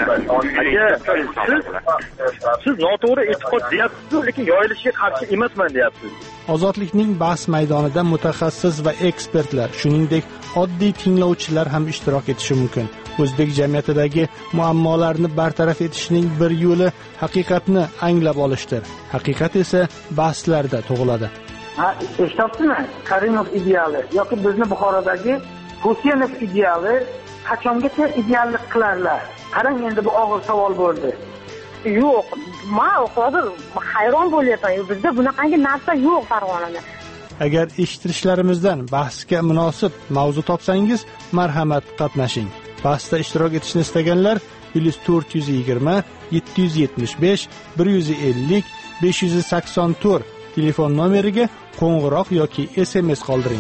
Siz noto'g'ri e'tiqod deyapsiz, lekin yoyilishiga qarshi emasman deyapsiz. Ozodlikning bahs maydonida mutaxassis va ekspertlar, shuningdek oddiy tinglovchilar ham ishtirok etishi mumkin. O'zbek jamiyatidagi muammolarni bartaraf etishning bir yo'li haqiqatni anglab olishdir. Haqiqat esa bahslarda tug'iladi. Ha, eshityapsizmi? Karimov ideali yoki bizni Buxorodagi Husaynov ideali qachongacha ideallik qilarlar? Qarang, endi bu og'ir savol bo'ldi. Yo'q, men hozir hayron bo'lyapman. Bizda bunaqangi narsa yo'q Farg'onada. Agar eshittirishlarimizdan bahsga munosib mavzu topsangiz, marhamat qatnashing. Bahsda ishtirok etishni istaganlar plus to'rt yuz yigirma yetti yuz yetmish besh bir yuz ellik besh yuz sakson to'rt telefon nomeriga qo'ng'iroq yoki S M S qoldiring.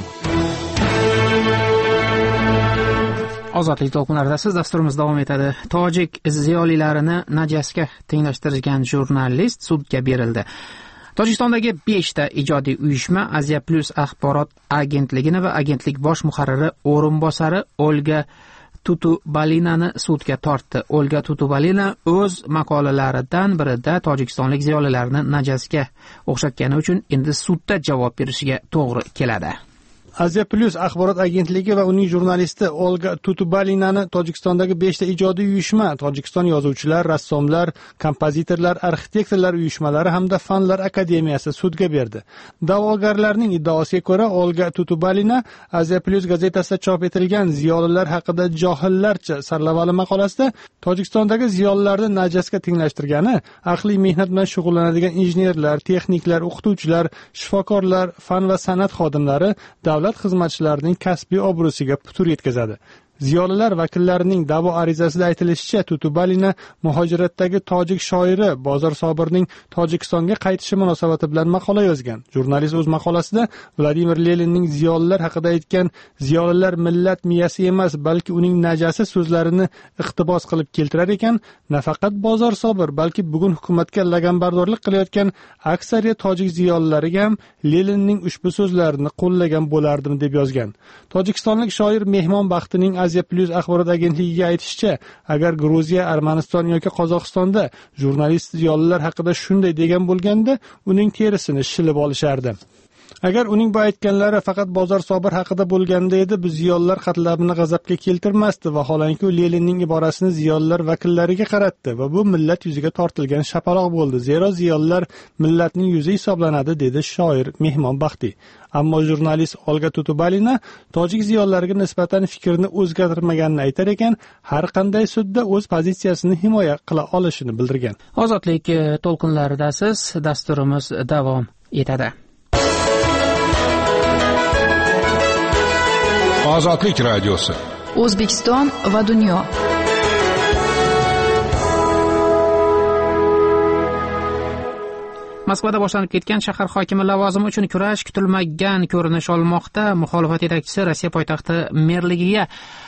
Ozodlik to'lqinlarida siz dasturimiz davom etadi. Tojik ziyolilarini najasga tenglashtirgan jurnalist sudga berildi. Tojikistondagi beshta ijodiy uyushma Aziya Plus axborot agentligini va agentlik bosh muharriri o'rinbosari Olga Tutubalinani sudga tortdi. Olga Tutubalina o'z maqolalaridan birida tojikistonlik ziyolilarni najasga o'xshatgani uchun endi sudda javob berishiga to'g'ri keladi. Aziya Plus axborot agentligi va uning jurnalisti Olga Tutubalinani Tojikistondagi beshta ijodiy uyushma, Tojikiston yozuvchilar, rassomlar, kompozitorlar, arxitektorlar uyushmalari hamda fanlar akademiyasi sudga berdi. Da'vogarlarning iddaosiga ko'ra, Olga Tutubalina Aziya Plus gazetasida chop etilgan ziyolilar haqida johillarcha sarlavhali maqolasida Tojikistondagi ziyolilarni najasga tenglashtirgani, aqliy mehnat bilan shug'ullanadigan injenerlar, texniklar, o'qituvchilar, shifokorlar, fan va san'at xodimlari davlat xizmatchilarining kasbiy obro'siga putur yetkazadi. Ziyolilar vakillarining da'vo arizasida aytilishicha, Tutubalina muhojiratdagi tojik shoiri Bozor Sobirning Tojikistonga qaytishi munosabati bilan maqola yozgan. Jurnalist o'z maqolasida Vladimir Leninning ziyolilar haqida aytgan "Ziyolilar millat miyasi emas, balki uning najasi" so'zlarini iqtibos qilib keltirar ekan, nafaqat Bozor Sobir, balki bugun hukumatga laganbardorlik qilayotgan aksariyat tojik ziyolilariga ham Leninning ushbu so'zlarini qo'llagan bo'lardim deb yozgan. Tojikistonlik shoir Mehmon Baxtining Asia Plus axborot agentligiga aytishicha, agar Gruziya, Armaniston yoki Qozog'istonda jurnalist ziyolilar haqida shunday degan bo'lganda, uning terisini shilib olishardi. Agar uning bu aytganlari faqat Bozor Sobir haqida bo'lganda edi, biz ziyolilar qatlamini g'azabga keltirmasdi va holanki u Leninning iborasini ziyolilar vakillariga qaratdi va bu millat yuziga tortilgan shapaloq bo'ldi. Zero ziyolilar millatning yuzi hisoblanadi, dedi shoir Mehmon Baxtiy. Ammo jurnalist Olga Tutubalina tojik ziyolilariga nisbatan fikrini o'zgartirmaganini aytar ekan, har qanday sudda o'z pozitsiyasini himoya qila olishini bildirgan. Ozodlik to'lqinlaridasiz, dasturimiz davom etadi. Ozodlik radiosi. O'zbekiston va dunyo. Moskvada boshlanib ketgan shahar hokimi lavozimi uchun kurash kutilmagan ko'rinish olmoqda. Muxolifat yetakchisi Rossiya poytaxti merligiga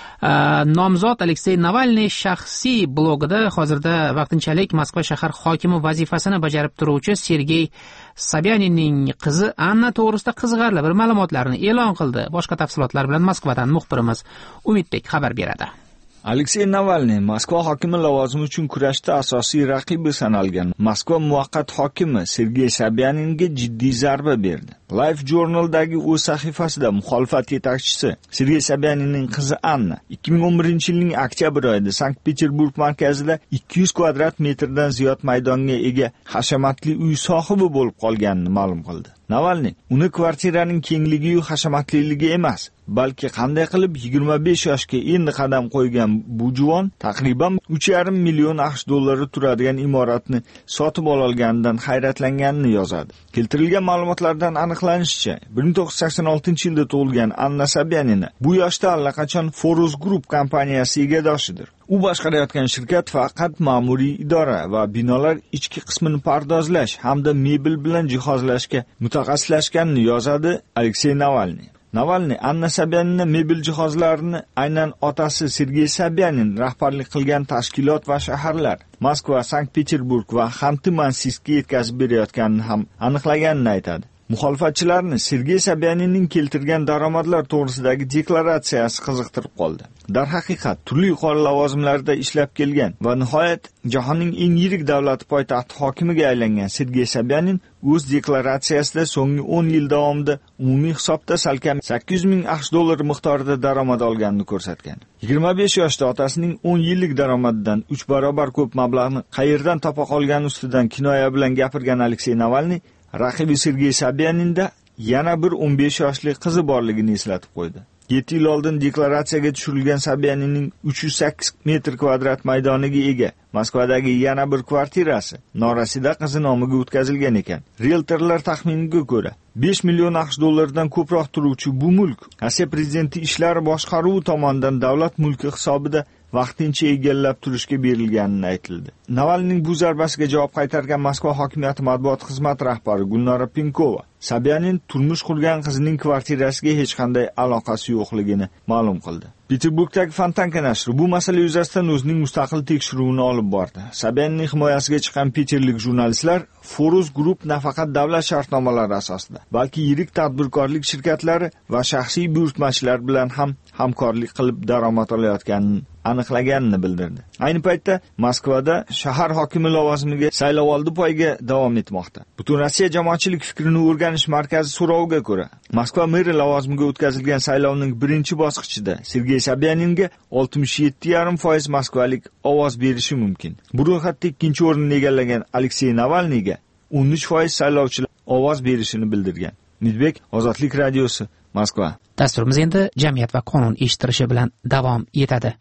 nomzod Aleksey Navalniy shaxsiy blogida hozirda vaqtinchalik Moskva shahar hokimi vazifasini bajarib turuvchi Sergey Sobyaninning qizi Anna to'g'risida qiziqarli bir ma'lumotlarni e'lon qildi. Boshqa tafsilotlar bilan Moskvadan muxbirimiz Umidbek xabar beradi. Aleksey Navalniy Moskva hokimi lavozimi uchun kurashda asosiy raqibi sanalgan Moskva muvaqqat hokimi Sergey Sobyaninga jiddiy zarba berdi. Life Journaldagi o'z sahifasida muxolifat yetakchisi Sergey Sobyaninning qizi Anna ikki ming o'n birinchi yilning oktyabr oyida Sankt-Peterburg markazida ikki yuz kvadrat metrdan ziyod maydonga ega hashamatli uy sohibi bo'lib qolganini ma'lum qildi. Navalniy uni kvartiraning kengligi-yu hashamatliligi emas, balki qanday qilib yigirma besh yoshga endi qadam qo'ygan bu juvon taqriban uch yarim million aqsh dollari turadigan imoratni sotib olgandan hayratlanganini yozadi. Keltirilgan ma'lumotlardan aniqlanishicha, bir ming to'qqiz yuz sakson oltinchi yilda tug'ilgan Anna Sobyanina bu yoshda allaqachon Forus Group kompaniyasi egadoshidir. U boshqarayotgan shirkat faqat ma'muriy idora va binolar ichki qismini pardozlash hamda mebel bilan jihozlashga mutaxassislashganini yozadi Aleksey Navalniy. Navalniy Anna Sobyanina mebel jihozlarini aynan otasi Sergey Sobyanin rahbarlik qilgan tashkilot va shaharlar Moskva, Sankt-Peterburg va Xanты-Mansiyskga yetkazib berayotganini ham aniqlaganini aytadi. Muxolifatchilarni Sergey Sobyaninning keltirgan daromadlar to'g'risidagi deklaratsiyasi qiziqtirib qoldi. Darhaqiqat, turli yuqori lavozimlarda ishlab kelgan va nihoyat jahonning eng yirik davlat poytaxti hokimiga aylangan Sergey Sobyanin o'z deklaratsiyasida so'nggi o'n yil davomida umumiy hisobda salkam sakkiz yuz ming aqsh dollari miqdorida daromad olganini ko'rsatgan. yigirma besh yoshda otasining o'n yillik daromadidan uch barobar ko'p mablag'ni qayerdan topa qolgani ustidan kinoya bilan gapirgan Aleksey Navalniy raqibi Sergey Sobyaninda yana bir o'n besh yoshli qizi borligini eslatib qo'ydi. yetti yil oldin deklaratsiyaga tushirilgan Sobyaninning uch yuz sakkiz metr kvadrat maydoniga ega Moskvadagi yana bir kvartirasi norasida qizi nomiga o'tkazilgan ekan. Realtorlar taxminiga ko'ra, besh million aqsh dollaridan ko'proq turuvchi bu mulk Rossiya prezidenti ishlari boshqaruvi tomonidan davlat mulki hisobida vaqtincha egallab turishga berilganini aytildi. Navalniyning bu zarbasiga javob qaytargan Moskva hokimiyati matbuot xizmati rahbari Gulnora Pinkova Sobyanin turmush qurgan qizining kvartirasiga hech qanday aloqasi yo'qligini ma'lum qildi. Peterburgdagi Fontanka nashri bu masala yuzasidan o'zining mustaqil tekshiruvini olib bordi. Sobyaninning himoyasiga chiqqan peterlik jurnalistlar Forus Group nafaqat davlat shartnomalari asosida, balki yirik tadbirkorlik shirkatlari va shaxsiy buyurtmachilar bilan ham hamkorlik qilib daromad olayotganini aniqlaganini bildirdi. Ayni paytda Moskvada shahar hokimi lavozimiga saylovoldi poyga davom etmoqda. Butun Rossiya jamoatchilik fikrini o'rganish markazi so'roviga ko'ra, Moskva meri lavozimiga o'tkazilgan saylovning birinchi bosqichida Sergey Sobyaninga oltmish yetti yarim foiz moskvalik ovoz berishi mumkin. Bu ro'yxatda ikkinchi o'rinni egallagan Aleksey Navalniyga o'n uch foiz saylovchilar ovoz berishini bildirgan. Umidbek, Ozodlik radiosi, Moskva. Dasturimiz endi jamiyat va qonun eshittirishi bilan davom etadi.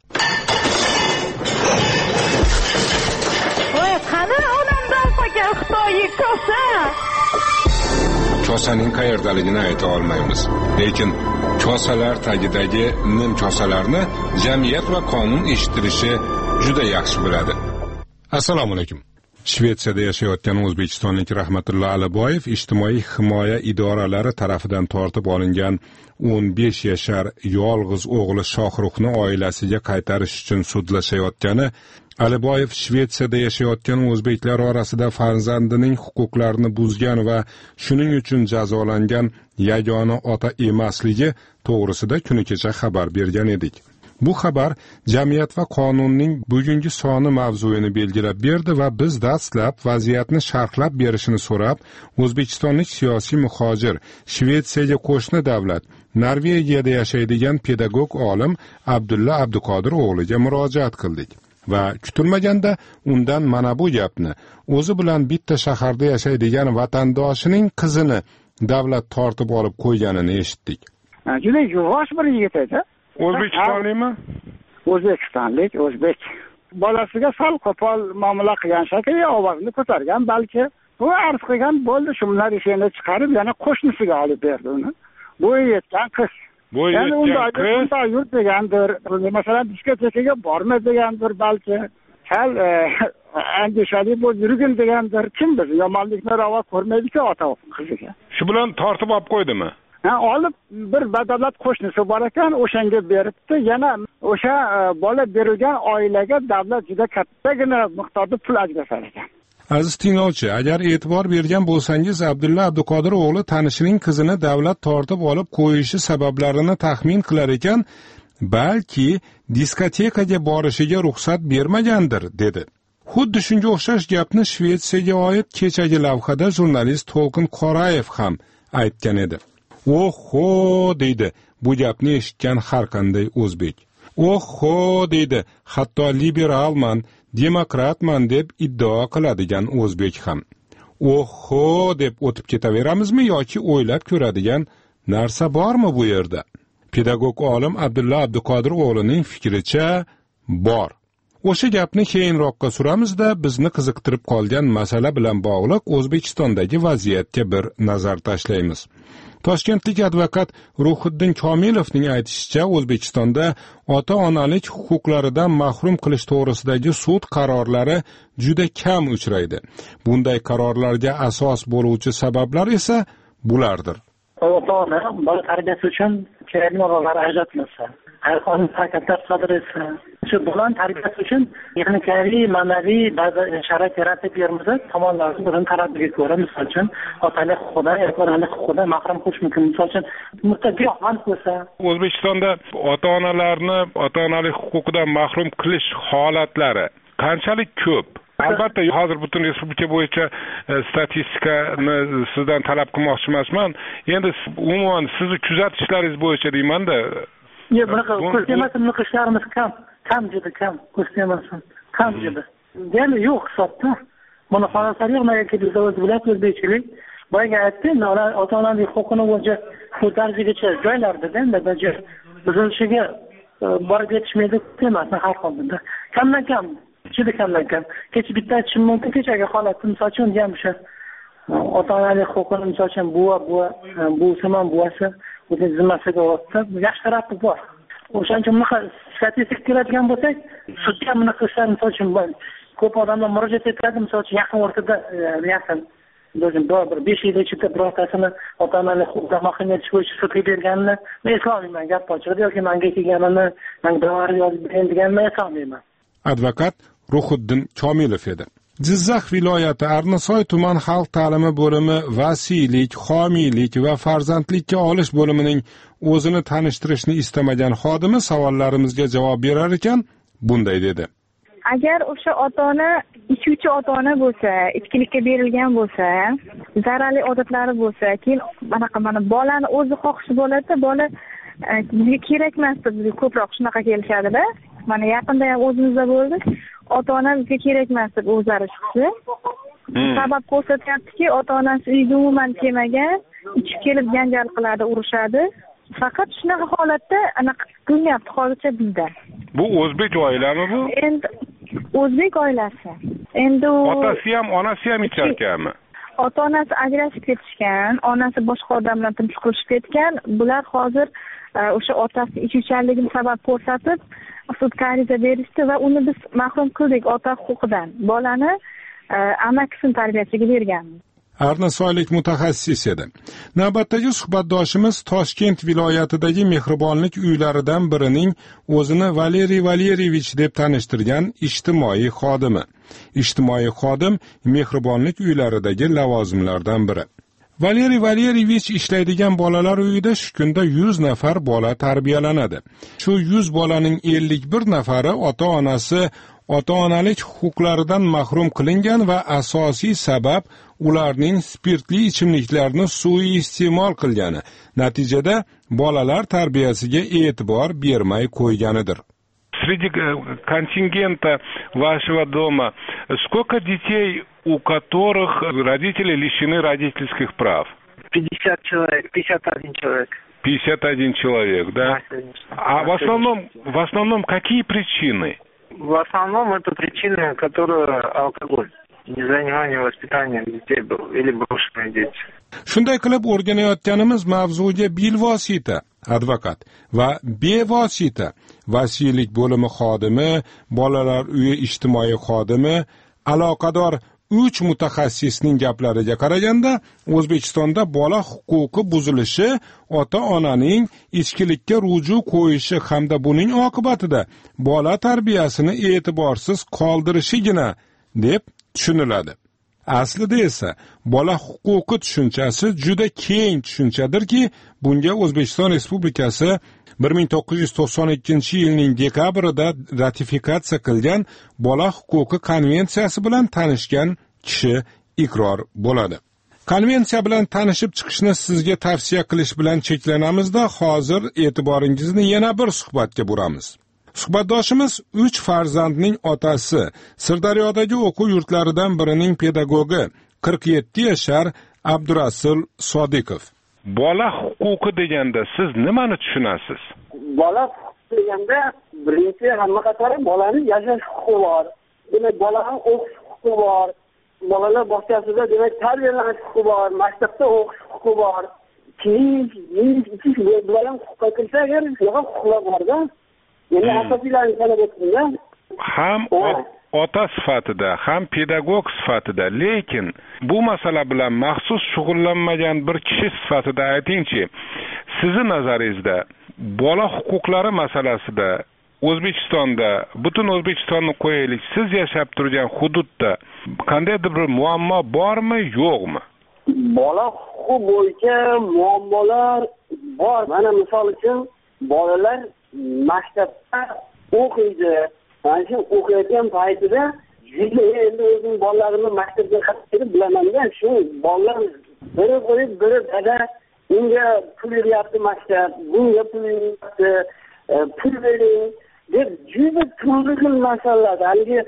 Kosaning qayerdaligini ayta olmaymiz, lekin kosalar tagidagi nim kosalarni jamiyat va qonun eshittirishi juda yaxshi biladi. Assalomu alaykum. Shvetsiyada yashayotgan o'zbekistonlik Rahmatullo Aliboyev ijtimoiy himoya idoralari tarafidan tortib olingan o'n besh yashar yolg'iz o'g'li Shohruxni oilasiga qaytarish uchun sudlashayotgani, Aliboyev Shvetsiyada yashayotgan o'zbeklar orasida farzandining huquqlarini buzgan va shuning uchun jazolangan yagona ota emasligi to'g'risida kuni kecha xabar bergan edik. Bu xabar jamiyat va qonunning bugungi soni mavzuyini belgilab berdi va biz dastlab vaziyatni sharhlab berishini so'rab, o'zbekistonlik siyosiy muhojir, Shvetsiyaga qo'shni davlat, Norvegiyada yashaydigan pedagog olim Abdulla Abduqodir o'g'liga murojaat qildik. Va kutilmaganda undan mana bu gapni, o'zi bilan bitta shaharda yashaydigan vatandoshining qizini davlat tortib olib qo'yganini eshitdik. Juda yosh bir yigit edi. O'zbekistonlikmi? O'zbekistonlik, o'zbek. Bolasiga sal qo'pol muomala qilgan shekilli ovozini ko'targan, balki bu arz qilgan bo'ldi, shumlar ishini chiqarib yana qo'shnisiga olib berdi uni. Bu yetgan qiz. Bu yetgan qiz unda yurt degandir, masalan, diskotekaga borma degandir, balki sal andishali bo'lib yurgin degandir. Kim bizni yomonlikni ravo ko'rmaydi-ku ota qiziga. Shu bilan tortib olib qo'ydimi? Ha, olib bir badavlat qo'shnisi bor ekan, o'shanga beribdi. Yana o'sha bola berilgan oilaga davlat juda kattagina miqdorda pul ajratar ekan. Aziz tinglovchi, agar e'tibor bergan bo'lsangiz, Abdulla Abduqodir o'g'li tanishining qizini davlat tortib olib qo'yishi sabablarini taxmin qilar ekan, balki diskotekaga borishiga ruxsat bermagandir, dedi. Xuddi shunga o'xshash gapni Shvetsiyaga oid kechagi lavhada jurnalist Tolqin Qorayev ham aytgan edi. Oho, deydi bu gapni eshitgan har qanday o'zbek. Oho, deydi hatto liberalman, demokratman deb iddao qiladigan o'zbek ham. Oho deb o'tib ketaveramizmi yoki o'ylab ko'radigan narsa bormi bu yerda? Pedagog olim Abdulla Abduqodir o'g'lining fikricha bor. O'sha gapni keyinroqqa suramizda, bizni qiziqtirib qolgan masala bilan bog'liq O'zbekistondagi vaziyatga bir nazar tashlaymiz. Toshkentlik advokat Ruhiddin Komilovning aytishicha, O'zbekistonda ota-onalik huquqlaridan mahrum qilish to'g'risidagi sud qarorlari juda kam uchraydi. Bunday qarorlarga asos bo'luvchi sabablar esa bulardir. Ota-ona bola tarbiyasi uchun kerakli mablag' ajratmasa, qonun harakatlar sodir etsa, shu bolani tarbiyasi uchun texnikaviy, ma'naviy ba'zi sharoit yaratib bermasa, tomonlarning birini tarafiga ko'ra, misol uchun otalik huquqidan, onalik huquqidan mahrum qilish mumkin. Misol uchun giyohvand bo'lsa, O'zbekistonda ota-onalarni ota-onalik huquqidan mahrum qilish holatlari qanchalik ko'p? Albatta, hozir butun respublika bo'yicha statistikani sizdan talab qilmoqchi emasman. Endi umuman sizni kuzatishlaringiz bo'yicha deyman-da. Yo'q, bunaqa ko'rsatmasi bunaqa ishlarimiz kam, kam juda kam, ko'rsatmasi kam juda. Deyarli yo'q hisobda. Buni holatlari yo'q, nega bizda o'z viloyat o'zbekchilik boyaga aytdim, ota-onaning huquqini bo'yicha bu darajagacha joylarda-da, endi buzilishiga borib yetishmaydi emas har holda. Kamdan kam juda kamdan kam. Kecha bitta aytishim mumkin, kechagi holatni misol uchun ham o'sha ota-onaning huquqini misol uchun buva, buva, buvsimon buvasi o'z zimmasiga olsa, yaxshi tarafi bor. O'shaning uchun bunaqa statistik ko'radigan bo'lsak, sudga bunaqa ishlar misol uchun ko'p odamlar murojaat etadi, misol uchun yaqin o'rtada yaqin Dojim bir besh yil ichida birortasini ota-onaning huquqidan mahrum etish bo'yicha sudga berganini men eslolmayman, gap ochig'ida yoki menga kelganini, menga biror yozib bergan deganini eslolmayman. Advokat Ruhiddin Komilov edi. Jizzax viloyati Arnasoy tuman xalq ta'limi bo'limi vasiylik, homiylik va farzandlikka olish bo'limining o'zini tanishtirishni istamagan xodimi savollarimizga javob berar ekan, bunday dedi. Agar o'sha ota-ona ichuvchi ota-ona bo'lsa, ichkilikka berilgan bo'lsa, zararli odatlari bo'lsa, keyin bunaqa mana bolani o'zi xohishi bo'ladi, bola bizga kerak emas deb ko'proq shunaqa kelishadi-da. Mana yaqinda ham o'zimizda bo'ldi. Ota-ona bizga kerak emas deb o'zlari chiqdi. Sabab ko'rsatyaptiki, ota-onasi uyga umuman kelmagan, ichib kelib janjal qiladi, urushadi. Faqat shunaqa holatda anaqa qilinyapti hozircha bizda. Bu o'zbek oilami bu? Endi o'zbek oilasi. Endi otasi ham, onasi ham icharkanmi? Ota-onasi ajrashib ketishgan, onasi boshqa odam bilan turmush qurishib ketgan. Bular hozir o'sha otasi ichuvchanligini sabab ko'rsatib sudga ariza berishdi va uni biz mahrum qildik ota huquqidan. Bolani amakisini tarbiyasiga berganmiz. Arnasoylik mutaxassis edi. Navbatdagi suhbatdoshimiz Toshkent viloyatidagi mehribonlik uylaridan birining o'zini Valeriy Valeriyevich deb tanishtirgan ijtimoiy xodimi. Ijtimoiy xodim mehribonlik uylaridagi lavozimlardan biri. Valeriy Valeriyevich ishlaydigan bolalar uyida shu kunda yuz nafar bola tarbiyalanadi. Shu yuz bolaning ellik bir nafari ota-onasi ota-onalik huquqlaridan mahrum qilingan va asosiy sabab ularning spirtli ichimliklarni suiiste'mol qilgani. Natijada bolalar tarbiyasiga e'tibor bermay qo'yganidir. Среди контингента вашего дома сколько детей, у которых родители лишены родительских прав? пятьдесят человек, пятьдесят один человек. пятьдесят один человек, да? А в основном, в основном какие причины? В основном это причины, которые алкоголь. Nezaнимание воспитанием детей был или брошенные дети. Shunday qilib o'rganayotganimiz mavzuga bilvosita advokat va bevosita vasiylik bo'limi xodimi, bolalar uyi ijtimoiy xodimi, aloqador uch mutaxassisning gaplariga qaraganda, O'zbekistonda bola huquqi buzilishi ota-onaning ichkilikka ruju qo'yishi hamda buning oqibatida bola tarbiyasini e'tiborsiz qoldirishigina deb tushuniladi. Aslida esa bola huquqi tushunchasi juda keng tushunchadirki, bunga O'zbekiston Respublikasi bir ming to'qqiz yuz to'qson ikkinchi yilning dekabrida ratifikatsiya qilgan bola huquqi konvensiyasi bilan tanishgan kishi iqror bo'ladi. Konvensiya bilan tanishib chiqishni sizga tavsiya qilish bilan cheklanamizda, hozir e'tiboringizni yana bir suhbatga buramiz. Suhbatdoshimiz uch farzandning otasi, Sirdaryodagi o'quv yurtlaridan birining pedagogi, qirq yetti yashar Abdurasul Sodiqov. Bola huquqi deganda siz nimani tushunasiz? Bola huquqi deganda birinchi hamma qatori bolaning yashash huquqi bor. Demak, bolaning o'qish huquqi bor. Bolalar bog'chasida demak tarbiyalanish huquqi bor, maktabda o'qish huquqi bor. Kiyish, yeyish, ichish bilan huquqqa kirsa, agar shunaqa huquqlar bor-da. Ya'ni asosiylarni talab etganda ham ota sifatida, ham pedagog sifatida, lekin bu masala bilan maxsus shug'ullanmagan bir kishi sifatida aytingchi, sizni nazaringizda bola huquqlari masalasida O'zbekistonda, butun O'zbekistonni qo'yaylik, siz yashab turgan hududda qandaydir bir muammo bormi, yo'qmi? Bola huquqi bo'yicha muammolar bor. Mana misol uchun bolalar maktabda o'qiydi. Mana shu o'qiyotgan paytida juda endi o'zim bolalarimni maktabga qatnashtirib bilaman-da, shu bolalar biri qo'yib biri dada unga pul beryapti maktab, bunga pul beryapti, pul bering deb juda turli xil masalalar, haligi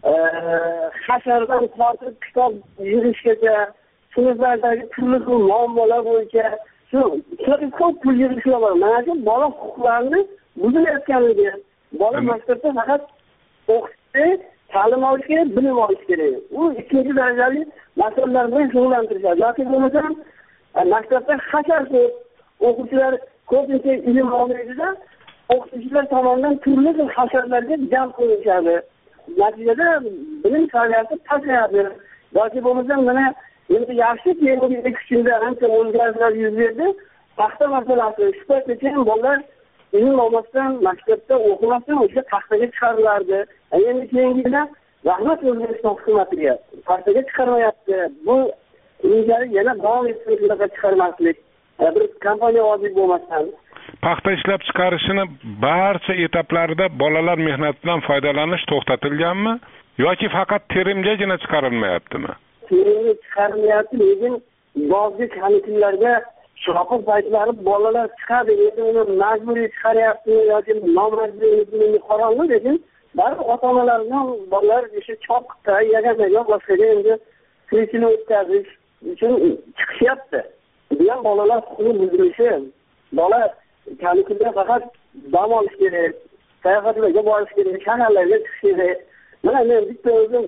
hashardan tortib kitob yig'ishgacha, sinflardagi turli xil muammolar bo'yicha shu ko'p pul yig'ishlar bor. Mana shu bola huquqlarini buzilayotganligi, bola maktabda faqat o'qishda ta'lim olish kerak, bilim olish kerak. U ikkinchi darajali masalalar bilan shug'ullantirishadi. Yoki bo'lmasam maktabda hashar ko'p, o'quvchilar ko'pincha ilm olmaydi-da, o'qituvchilar tomonidan turli xil hasharlarga jalb qilinishadi. Natijada bilim saviyasi pasayadi. Yoki bo'lmasam mana endi yaxshi keyingi kunda ancha o'zgarishlar yuz berdi. Paxta masalasi, shu paytgacha bolalar ilm olmasdan, maktabda o'qimasdan o'sha paxtaga chiqarilardi. Endi keyingi yilda rahmat O'zbekiston hukumatiga, paxtaga chiqarmayapti. Bu ilgari yana davom ettirib shunaqa chiqarmaslik. Bir kompaniya vazir bo'lmasdan. Paxta ishlab chiqarishini barcha etaplarida bolalar mehnatidan foydalanish to'xtatilganmi yoki faqat terimgagina chiqarilmayaptimi? Terimga chiqarilmayapti, lekin ba'zi kanallarga shoqib paytlari bolalar chiqadi, endi uni majburiy chiqaryaptimi yoki nomajburiy qarormi, lekin barcha ota-onalarning bolalar o'sha choqda yaganaga boshqaga endi tirikchilik o'tkazish uchun chiqishyapti. Bu ham bolalar huquqi buzilishi. Bola kanalda faqat dam olish kerak, sayohatlarga borish kerak, shaharlarga chiqish kerak. Mana men bitta o'zim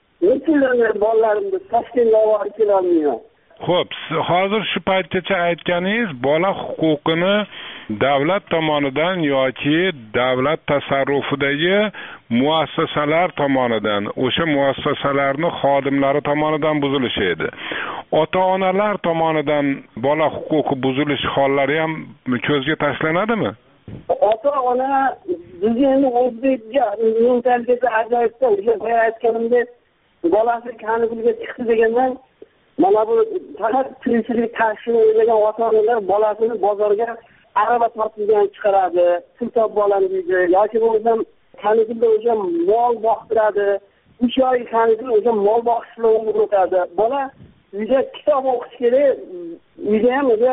necha bolalarimni Toshkentga olib kelolmayman. Xo'p, hozir shu paytgacha aytganingiz bola huquqini davlat tomonidan yoki davlat tasarrufidagi muassasalar tomonidan, o'sha muassasalarning xodimlari tomonidan buzilishi edi. Ota-onalar tomonidan bola huquqi buzilish hollari ham ko'zga tashlanadimi? Ota-ona bizga endi o'zbekcha mentalligida ajoyibda, o'sha boya aytganimdek bolasi kanalga chiqdi degandan mana bu faqat tirikchilik tashishni o'ylagan ota-onalar bolasini bozorga araba tortib chiqaradi, pul topib oladi deydi, yoki bo'lmasam kanizda o'sha mol boqtiradi, uch oy kanizda o'sha mol boqish bilan o'tadi. Bola uyda kitob o'qish kerak, uyda ham o'sha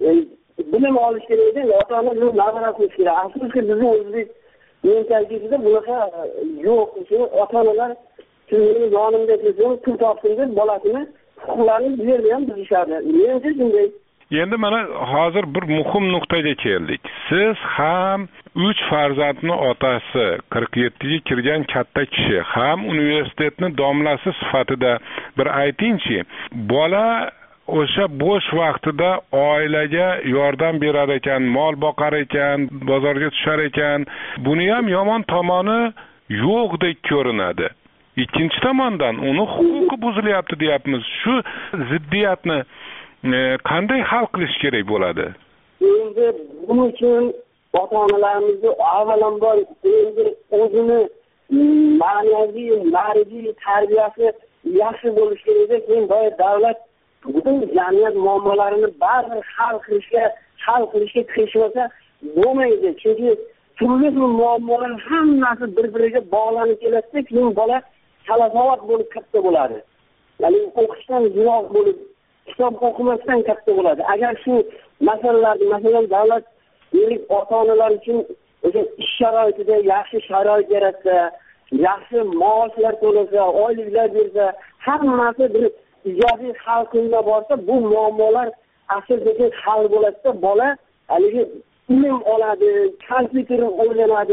bilim olish kerak edi, ota-ona buni nazorat qilish kerak. Afsuski bizning o'zbek mentalitetida bunaqa yo'q. Ota-onalar sizning yonimda tursin, pul topsin deb bolasini huquqlarini bu yerda ham buzishadi. Menimcha shunday. Endi mana hozir bir muhim nuqtaga keldik. Siz ham uch farzandni otasi, qirq yettiga kirgan katta kishi, ham universitetni domlasi sifatida bir aytingchi, bola o'sha bo'sh vaqtida oilaga yordam berar ekan, mol boqar ekan, bozorga tushar ekan, buni ham yomon tomoni yo'qdek ko'rinadi. Ikkinchi tomondan uni huquqi buzilyapti deyapmiz. Shu ziddiyatni qanday hal qilish kerak bo'ladi? Endi buning uchun ota-onalarimizni avvalambor endi o'zini ma'naviy, ma'rifiy tarbiyasi yaxshi bo'lishi kerak. Keyin boya davlat butun jamiyat muammolarini baribir hal qilishga, hal qilishga kirishmasa bo'lmaydi. Chunki turli xil muammolar hammasi bir-biriga bog'lanib keladi, keyin bola salasovat bo'lib katta bo'ladi. Ya'ni o'qishdan yiroq bo'lib, kitob o'qimasdan katta bo'ladi. Agar shu masalalarni, masalan, davlat yirik ota-onalar uchun o'sha ish sharoitida yaxshi sharoit yaratsa, yaxshi maoshlar to'lasa, oyliklar bersa, hammasi bir ijobiy hal qilinib borsa, bu muammolar asl-sekin hal bo'ladi. Bola haligi ilm oladi, kompyuter o'rganadi,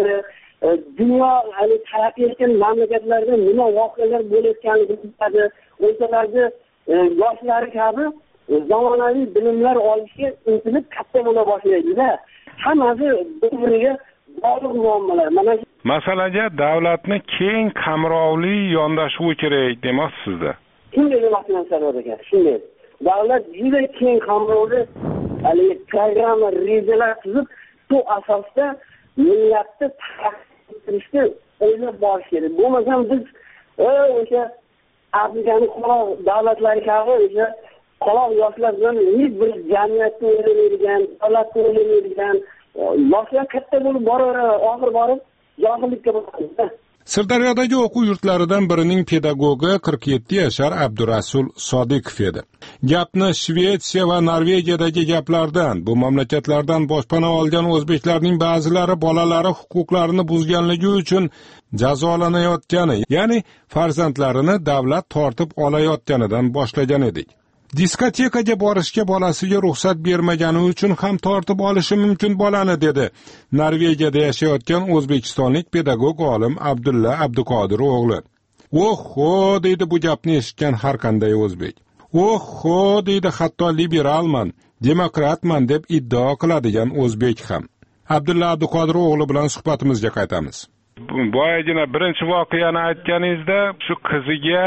dunyo hali taraqqiy etgan mamlakatlarda nima voqealar bo'layotganligini biladi. O'shalarga yoshlari kabi zamonaviy bilimlar olishga intilib katta bo'la boshlaydi-da. Hammasi bir-biriga bog'liq muammolar. Mana masalaga davlatni keng qamrovli yondashuvi kerak demoqchisizda. Shunday demoqchiman Sarvar aka, shunday. Davlat juda keng qamrovli hali programma, rejalar tuzib, shu asosda millatni taraqqiy o'ylab borish kerak. Bo'lmasam biz o'sha Afrikaning qoloq davlatlari kabi o'sha qoloq yoshlar bilan hech bir jamiyatni o'ylamaydigan, davlatni o'ylamaydigan yoshlar katta bo'lib boraveradi, oxir borib johillikka boradi. Sirdaryodagi o'quv yurtlaridan birining pedagogi qirq yetti yashar Abdurasul Sodiqov edi. Gapni Shvetsiya va Norvegiyadagi gaplardan, bu mamlakatlardan boshpana olgan o'zbeklarning ba'zilari bolalari huquqlarini buzganligi uchun jazolanayotgani, ya'ni farzandlarini davlat tortib olayotganidan boshlagan edik. Diskotekaga borishga bolasiga ruxsat bermagani uchun ham tortib olishi mumkin bolani, dedi Norvegiyada yashayotgan o'zbekistonlik pedagog olim Abdulla Abduqodir o'g'li. "Oho", deydi bu gapni eshitgan har qanday o'zbek. "Oho", deydi hatto liberalman, demokratman deb iddao qiladigan o'zbek ham. Abdulla Abduqodir o'g'li bilan suhbatimizga qaytamiz. Boyagina birinchi voqeani aytganingizda shu qiziga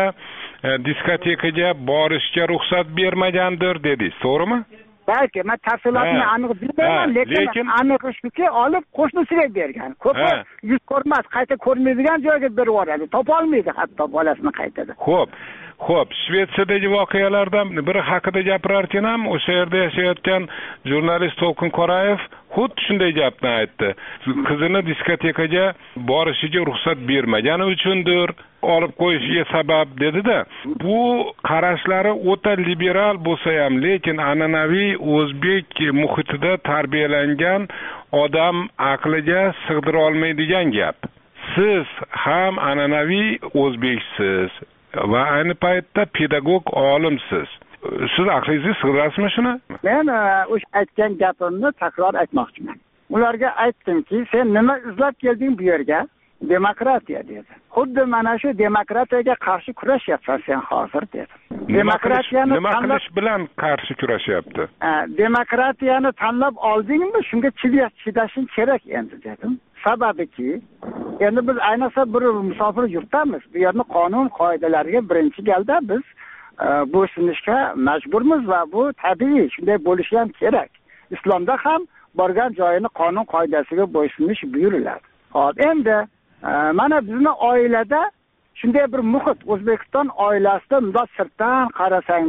diskotekaga borishga ruxsat bermagandir dedingiz, to'g'rimi? Balki men tafsilotini aniq bilmayman, lekin aniq shuki, olib qo'shnisiga bergan. Ko'p yuz ko'rmas, qayta ko'rmaydigan joyga berib yuboradi. Topa olmaydi hatto bolasini qaytada. Xo'p. Xo'p, Shvetsiyadagi voqealardan biri haqida gapirarkan ham o'sha yerda yashayotgan jurnalist To'lqin Qorayev xuddi shunday gapni aytdi. Qizini diskotekaga borishiga ruxsat bermagani uchundir, olib qo'yishiga sabab dedi-da. Bu qarashlari o'ta liberal bo'lsa ham, lekin an'anaviy o'zbek muhitida tarbiyalangan odam aqliga sig'dira olmaydigan gap. Siz ham an'anaviy o'zbeksiz va ayni paytda pedagog olimsiz. Siz aqlingizni sig'dirasizmi shuni? Men o'sha aytgan gapimni takror aytmoqchiman. Ularga aytdimki, sen nima izlab kelding bu yerga? Demokratiya dedi. Xuddi mana shu demokratiyaga qarshi kurashyapsan sen hozir dedi. Demokratiyani nima qilish bilan qarshi kurashyapti? Demokratiyani tanlab oldingmi? Shunga chidashing kerak endi dedim. Sababiki, endi biz ayniqsa bir musofir yurtdamiz. Bu yerning qonun qoidalariga birinchi galda biz bo'ysunishga majburmiz va bu tabiiy, shunday bo'lishi ham kerak. Islomda ham borgan joyini qonun qoidasiga bo'ysunish buyuriladi. Hop, endi mana bizning oilada shunday bir muhit, O'zbekiston oilasida bunday sirtdan qarasangiz,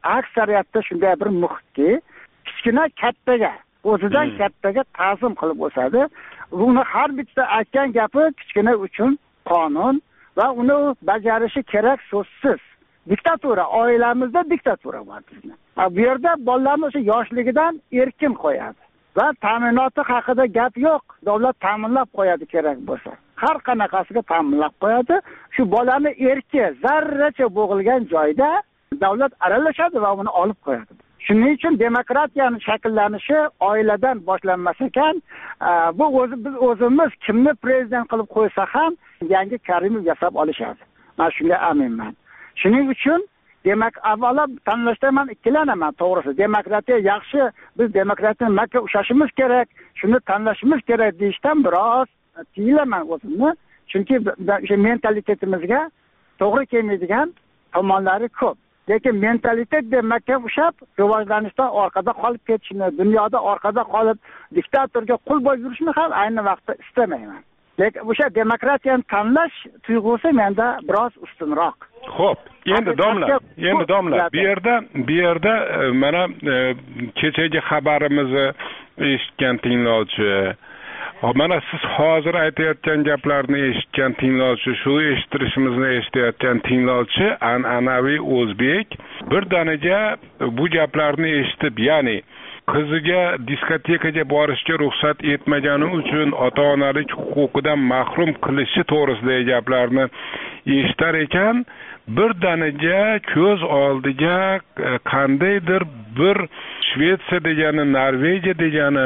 aksariyatda shunday bir muhitki, kichkina kattaga, o'zidan kattaga ta'zim qilib o'sadi. Uni har bitta aytgan gapi kichkina uchun qonun va uni bajarishi kerak so'zsiz. Diktatura, oilamizda diktatura bor bizni. Bu yerda bolalarni o'sha yoshligidan erkin qo'yadi va ta'minoti haqida gap yo'q. Davlat ta'minlab qo'yadi kerak bo'lsa. Har qanaqasiga ta'minlab qo'yadi. Shu bolani erki zarracha bo'g'ilgan joyda davlat aralashadi va uni olib qo'yadi. Shuning uchun demokratiyaning shakllanishi oiladan boshlanmas ekan, bu o'zi biz o'zimiz kimni prezident qilib qo'ysa ham yangi Karimov yasab olishadi. Men shunga aminman. Shuning uchun demak avvalo tanlashda men ikkilanaman, to'g'risi. Demokratiya yaxshi, biz demokratiyani makka ushashimiz kerak, shuni tanlashimiz kerak deyishdan biroz tiyilaman o'zimni. Chunki o'sha mentalitetimizga to'g'ri kelmaydigan tomonlari ko'p. Lekin mentalitet deb makka ushab, rivojlanishdan orqada qolib ketishni, dunyoda orqada qolib diktatorga qul bo'lib yurishni ham ayni vaqtda istamayman. Lekin o'sha demokratiyani tanlash tuyg'usi menda biroz ustunroq. Xo'p, endi domla, endi domla, bu yerda, bu yerda mana kechagi xabarimizni eshitgan tinglovchi, mana siz hozir aytayotgan gaplarni eshitgan tinglovchi, shu eshittirishimizni eshitayotgan tinglovchi an'anaviy o'zbek birdaniga bu gaplarni eshitib, ya'ni qiziga diskotekaga borishga ruxsat etmagani uchun ota-onalik huquqidan mahrum qilishi to'g'risidagi gaplarni eshitar ekan, birdaniga ko'z oldiga qandaydir bir Shvetsiya degani, Norvegiya degani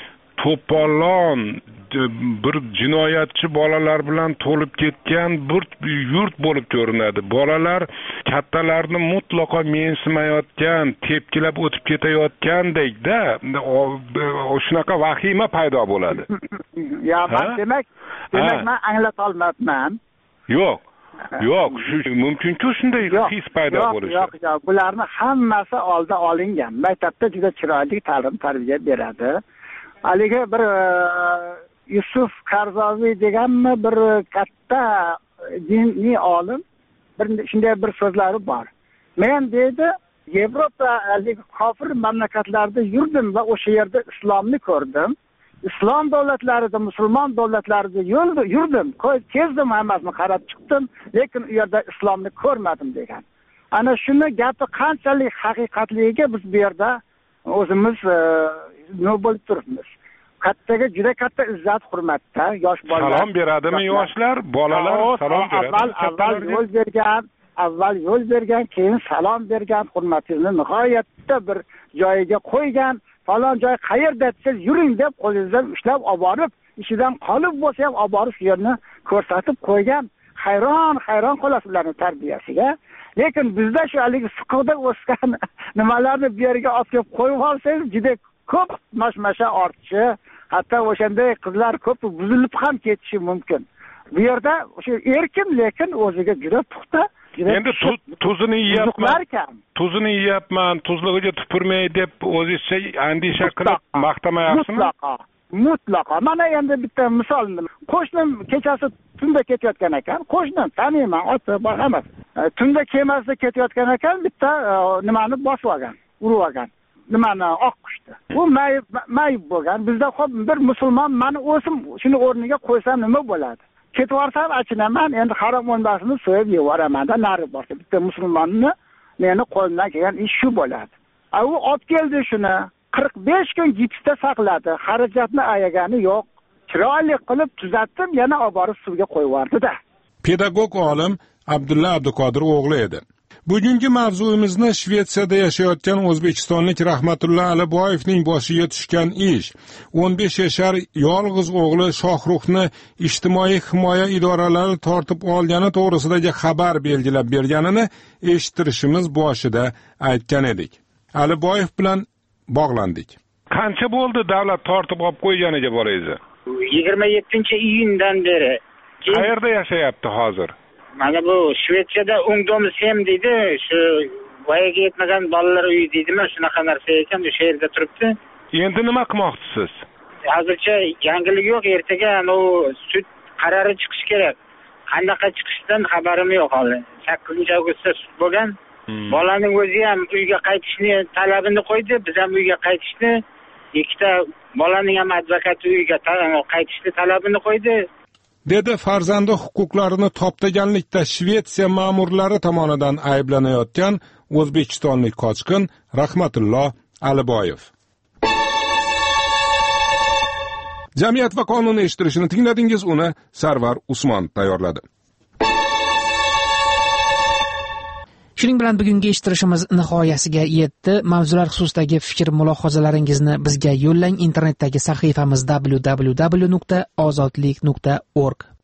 to'polon bir jinoyatchi bolalar bilan to'lib ketgan bir yurt bo'lib ko'rinadi. Bolalar kattalarni mutlaqo mensimayotgan, tepkilab o'tib ketayotgandek-da, shunaqa vahima paydo bo'ladi. Ya, men demak, demak men anglata olmayapman. Yo'q. Yo'q, shu mumkin-ku shunday his paydo bo'lishi. Yo'q, yo'q, bularni hammasi oldi olingan. Maktabda juda chiroyli ta'lim tarbiya beradi. Haligi bir Yusuf Qarzoviy deganmi bir katta diniy olim bir shunday bir so'zlari bor. Men deydi, Yevropa kofir mamlakatlarida yurdim va o'sha yerda islomni ko'rdim. Islom davlatlarida, musulmon davlatlarida yurdim, kezdim, hammasini qarab chiqdim, lekin u yerda islomni ko'rmadim degan. Ana shuni gapi qanchalik haqiqatligiga biz bu yerda o'zimiz nima bo'lib turibmiz. Kattaga juda katta izzat hurmatda yosh bolalar salom beradimi yoshlar, bolalar salom beradi. Avval avval yo'l bergan, avval yo'l bergan, keyin salom bergan, hurmatingizni nihoyatda bir joyiga qo'ygan, falon joy qayerda siz yuring deb qo'lingizdan ushlab olib borib, ishidan qolib bo'lsa ham olib borib shu yerni ko'rsatib qo'ygan. Hayron, hayron qolasiz ularning tarbiyasiga. Lekin bizda shu haligi siquvda o'sgan nimalarni bu yerga olib kelib qo'yib olsangiz, juda ko'p mashmasha ortishi, hatto o'shanday qizlar ko'p buzilib ham ketishi mumkin. Bu yerda o'sha erkin, lekin o'ziga juda puxta. Endi tuzini yeyapman, tuzini yeyapman, tuzlig'iga tupurmay deb o'zingizcha andisha qilib maqtamayapsizmi? Mutlaqo, mutlaqo. Mana endi bitta misol, qo'shnim kechasi tunda ketayotgan ekan, qo'shnim taniyman, oti bor emas. Tunda kemasida ketayotgan ekan, bitta nimani bosib olgan, urib olgan. Nimani oq qushdi. U mayib mayib bo'lgan. Bizda xo'p bir musulmon meni o'zim shuni o'rniga qo'ysam nima bo'ladi? Ketib olsam achinaman, endi harom o'lmasini so'yib yevoraman da nari borsa. Bitta musulmonni meni qo'limdan kelgan ish shu bo'ladi. A u olib keldi shuni, qirq besh kun gipsda saqladi. Xarajatni ayagani yo'q. Chiroyli qilib tuzatdim, yana olib borib suvga qo'yib yubordi-da. Pedagog olim Abdulla Abduqodir o'g'li edi. Bugungi mavzuyimizni Shvetsiyada yashayotgan o'zbekistonlik Rahmatullo Aliboyevning boshiga tushgan ish, o'n besh yashar yolg'iz o'g'li Shohruxni ijtimoiy himoya idoralari tortib olgani to'g'risidagi xabar belgilab berganini eshittirishimiz boshida aytgan edik. Aliboyev bilan bog'landik. Qancha bo'ldi davlat tortib olib qo'yganiga boringiz? yigirma yettinchi iyundan beri. Qayerda yashayapti hozir? Mana bu Shvetsiyada Ungdomshem deydi, shu voyaga yetmagan bolalar uyi deydimi, shunaqa narsa ekan, o'sha yerda turibdi. Endi nima qilmoqchisiz? Hozircha yangilik yo'q, ertaga u sud qarori chiqishi kerak. Qanaqa chiqishidan xabarim yo'q hali. sakkizinchi avgustda sud bo'lgan. Bolaning o'zi ham uyga qaytishni talabini qo'ydi, biz ham uyga qaytishni, ikkita bolaning ham advokati uyga qaytishni talabini qo'ydi. Dedi farzandi huquqlarini toptaganlikda Shvetsiya ma'murlari tomonidan ayblanayotgan o'zbekistonlik qochqin Rahmatullo Aliboyev. Jamiyat va qonun eshittirishini tingladingiz, uni Sarvar Usmon tayyorladi. Shuning bilan bugungi eshittirishimiz nihoyasiga yetdi. Mavzular xususidagi fikr mulohazalaringizni bizga yo'llang. Internetdagi sahifamiz w w w nuqta ozodlik nuqta org